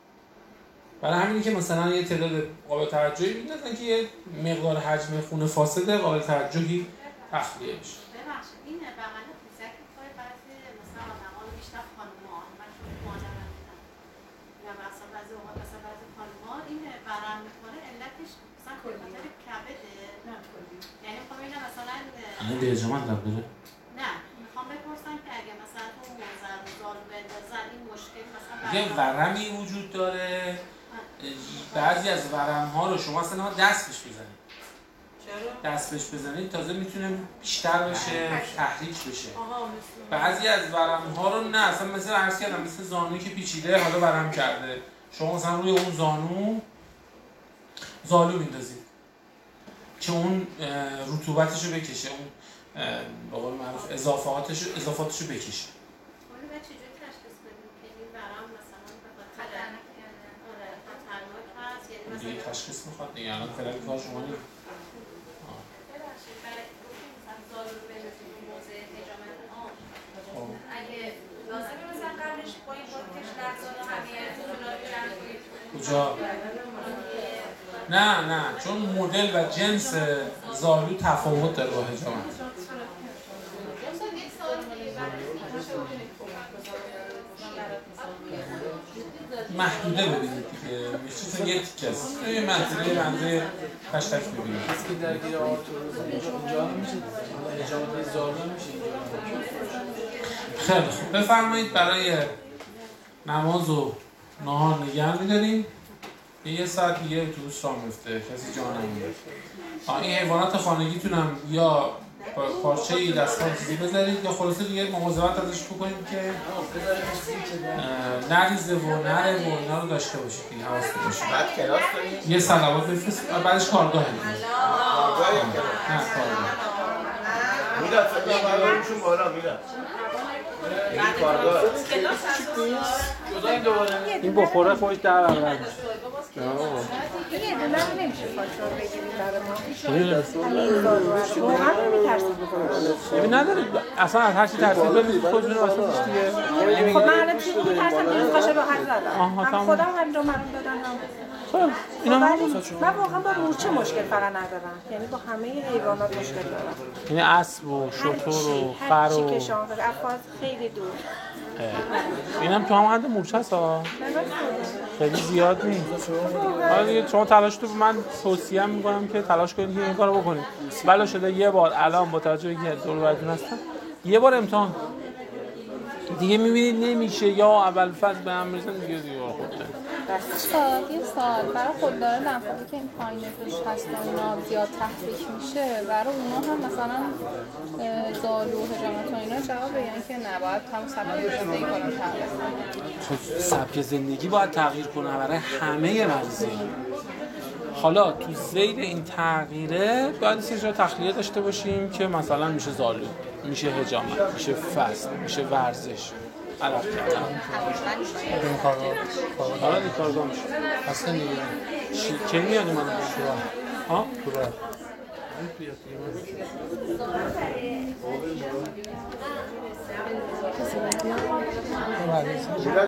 برای همینه که مثلا یه تعداد قابل توجهی می‌دونن که یه مقدار حجم خون فاسد قابل توجهی تخلیه بشه. ببخشید این بغل پوزک کار بعضی مثلا آدم‌ها رو بیشتر خانم‌ها، من چون مادرم دیدم و مثلا بعضی اوقات مثلا بعضی خانم‌ها این ورم می‌کنه، علتش مثلا خاطر کبده. یعنی می‌خوام ببینم مثلا الان به حجامت نداره؟ نه، می‌خوام بپرسم که اگه مثلا تو موزه رو زالو بندازن این مشکل مثلا یه ورمی وجود داره، بعضی از ورم‌ها رو شما اصلا دست بهش بزنید. دست بهش بزنید تازه میتونه بیشتر بشه، تحریک بشه. بعضی از ورم‌ها رو نه، اصلا مثل عرض کردم مثل زانویی که پیچیده حالا ورم کرده، شما مثلا روی اون زانو زالو میندازید که اون رطوبتش رو بکشه، اون به قول معروف اضافاتش رو بکشه. دیگه تشخیص میخواد دیگه، الان فعلا کار شما نیست. اگه لازمه مثلا قبلش با این بادکش لرزان همه کجا؟ نه چون مدل و جنس زالو تفاوت داره با حجامت. محدوده ببینید دیگه، میشه یه تیکه است، یه منطقه تشتک ببینید. کسی که درگیر آرتروز اینجا میشه حجامت زالو میشه اینجا. خیلی خوب، بفرمایید برای نماز و نهار نگه می‌داریم. یه ساعت دیگه اتوبوس راه میفته، کسی جا نمیره. این حیوانات خانگیتون هم یا پارچه‌ای دستمال چیزی بذارید یا خلاصه دیگه مواظبت ازش بکنید که نریزه و نره و اینا رو داشته باشید دیگه، حواستون باشه. بعد کلاس دارید؟ یه صلوات بفرست، بعدش کارگاه دیگه. نه کارگاه. میلاد فکر کنم ببرمشون بالا میلاد. این کارگاه. این بخوره خودش در برابر میشه. یه دونه هم نمیشه فاکتور بگیریم برای ما. واقعا میترسیم. ببین نداره اصلا از هر چی ترسید ببینید خودتون واسه دیگه. خب من الان چیزی میترسم که قاشه راحت زدم. هم خودم همینجا مرام دادن هم. خب اینا من واقعا با مورچه مشکل فقط ندارم، یعنی با همه حیوانات مشکل دارم. یعنی اسب و شتر و خر و افاز خیلی دور. اینم تو هم حد مورچه هست ها، خیلی زیاد نیست. حالا دیگه شما تلاش تو من توصیه میکنم که تلاش کنید که این کارو بکنید. بلا شده یه بار الان با توجه که دور براتون هستم یه بار امتحان دیگه میبینید نمیشه یا اول فصل به هم میرسن دیگه خودته. یه سال برای خوددار نفری که این پایین توش هست اینا زیاد تحریک میشه، برای اونا هم مثلا زالو و حجامت و اینا جواب بگن که نباید هم سبک زندگی کنن تغییر. سبک زندگی باید تغییر کنه برای همه مریضی‌ها. حالا تو ذیل این تغییره باید یه جا تخلیه داشته باشیم که مثلا میشه زالو، میشه حجامت، میشه فصل، میشه ورزش، علاق کردن. این کارگاه این کارگاه میشه اصلا دیگه کی میاد اومده ها؟ تو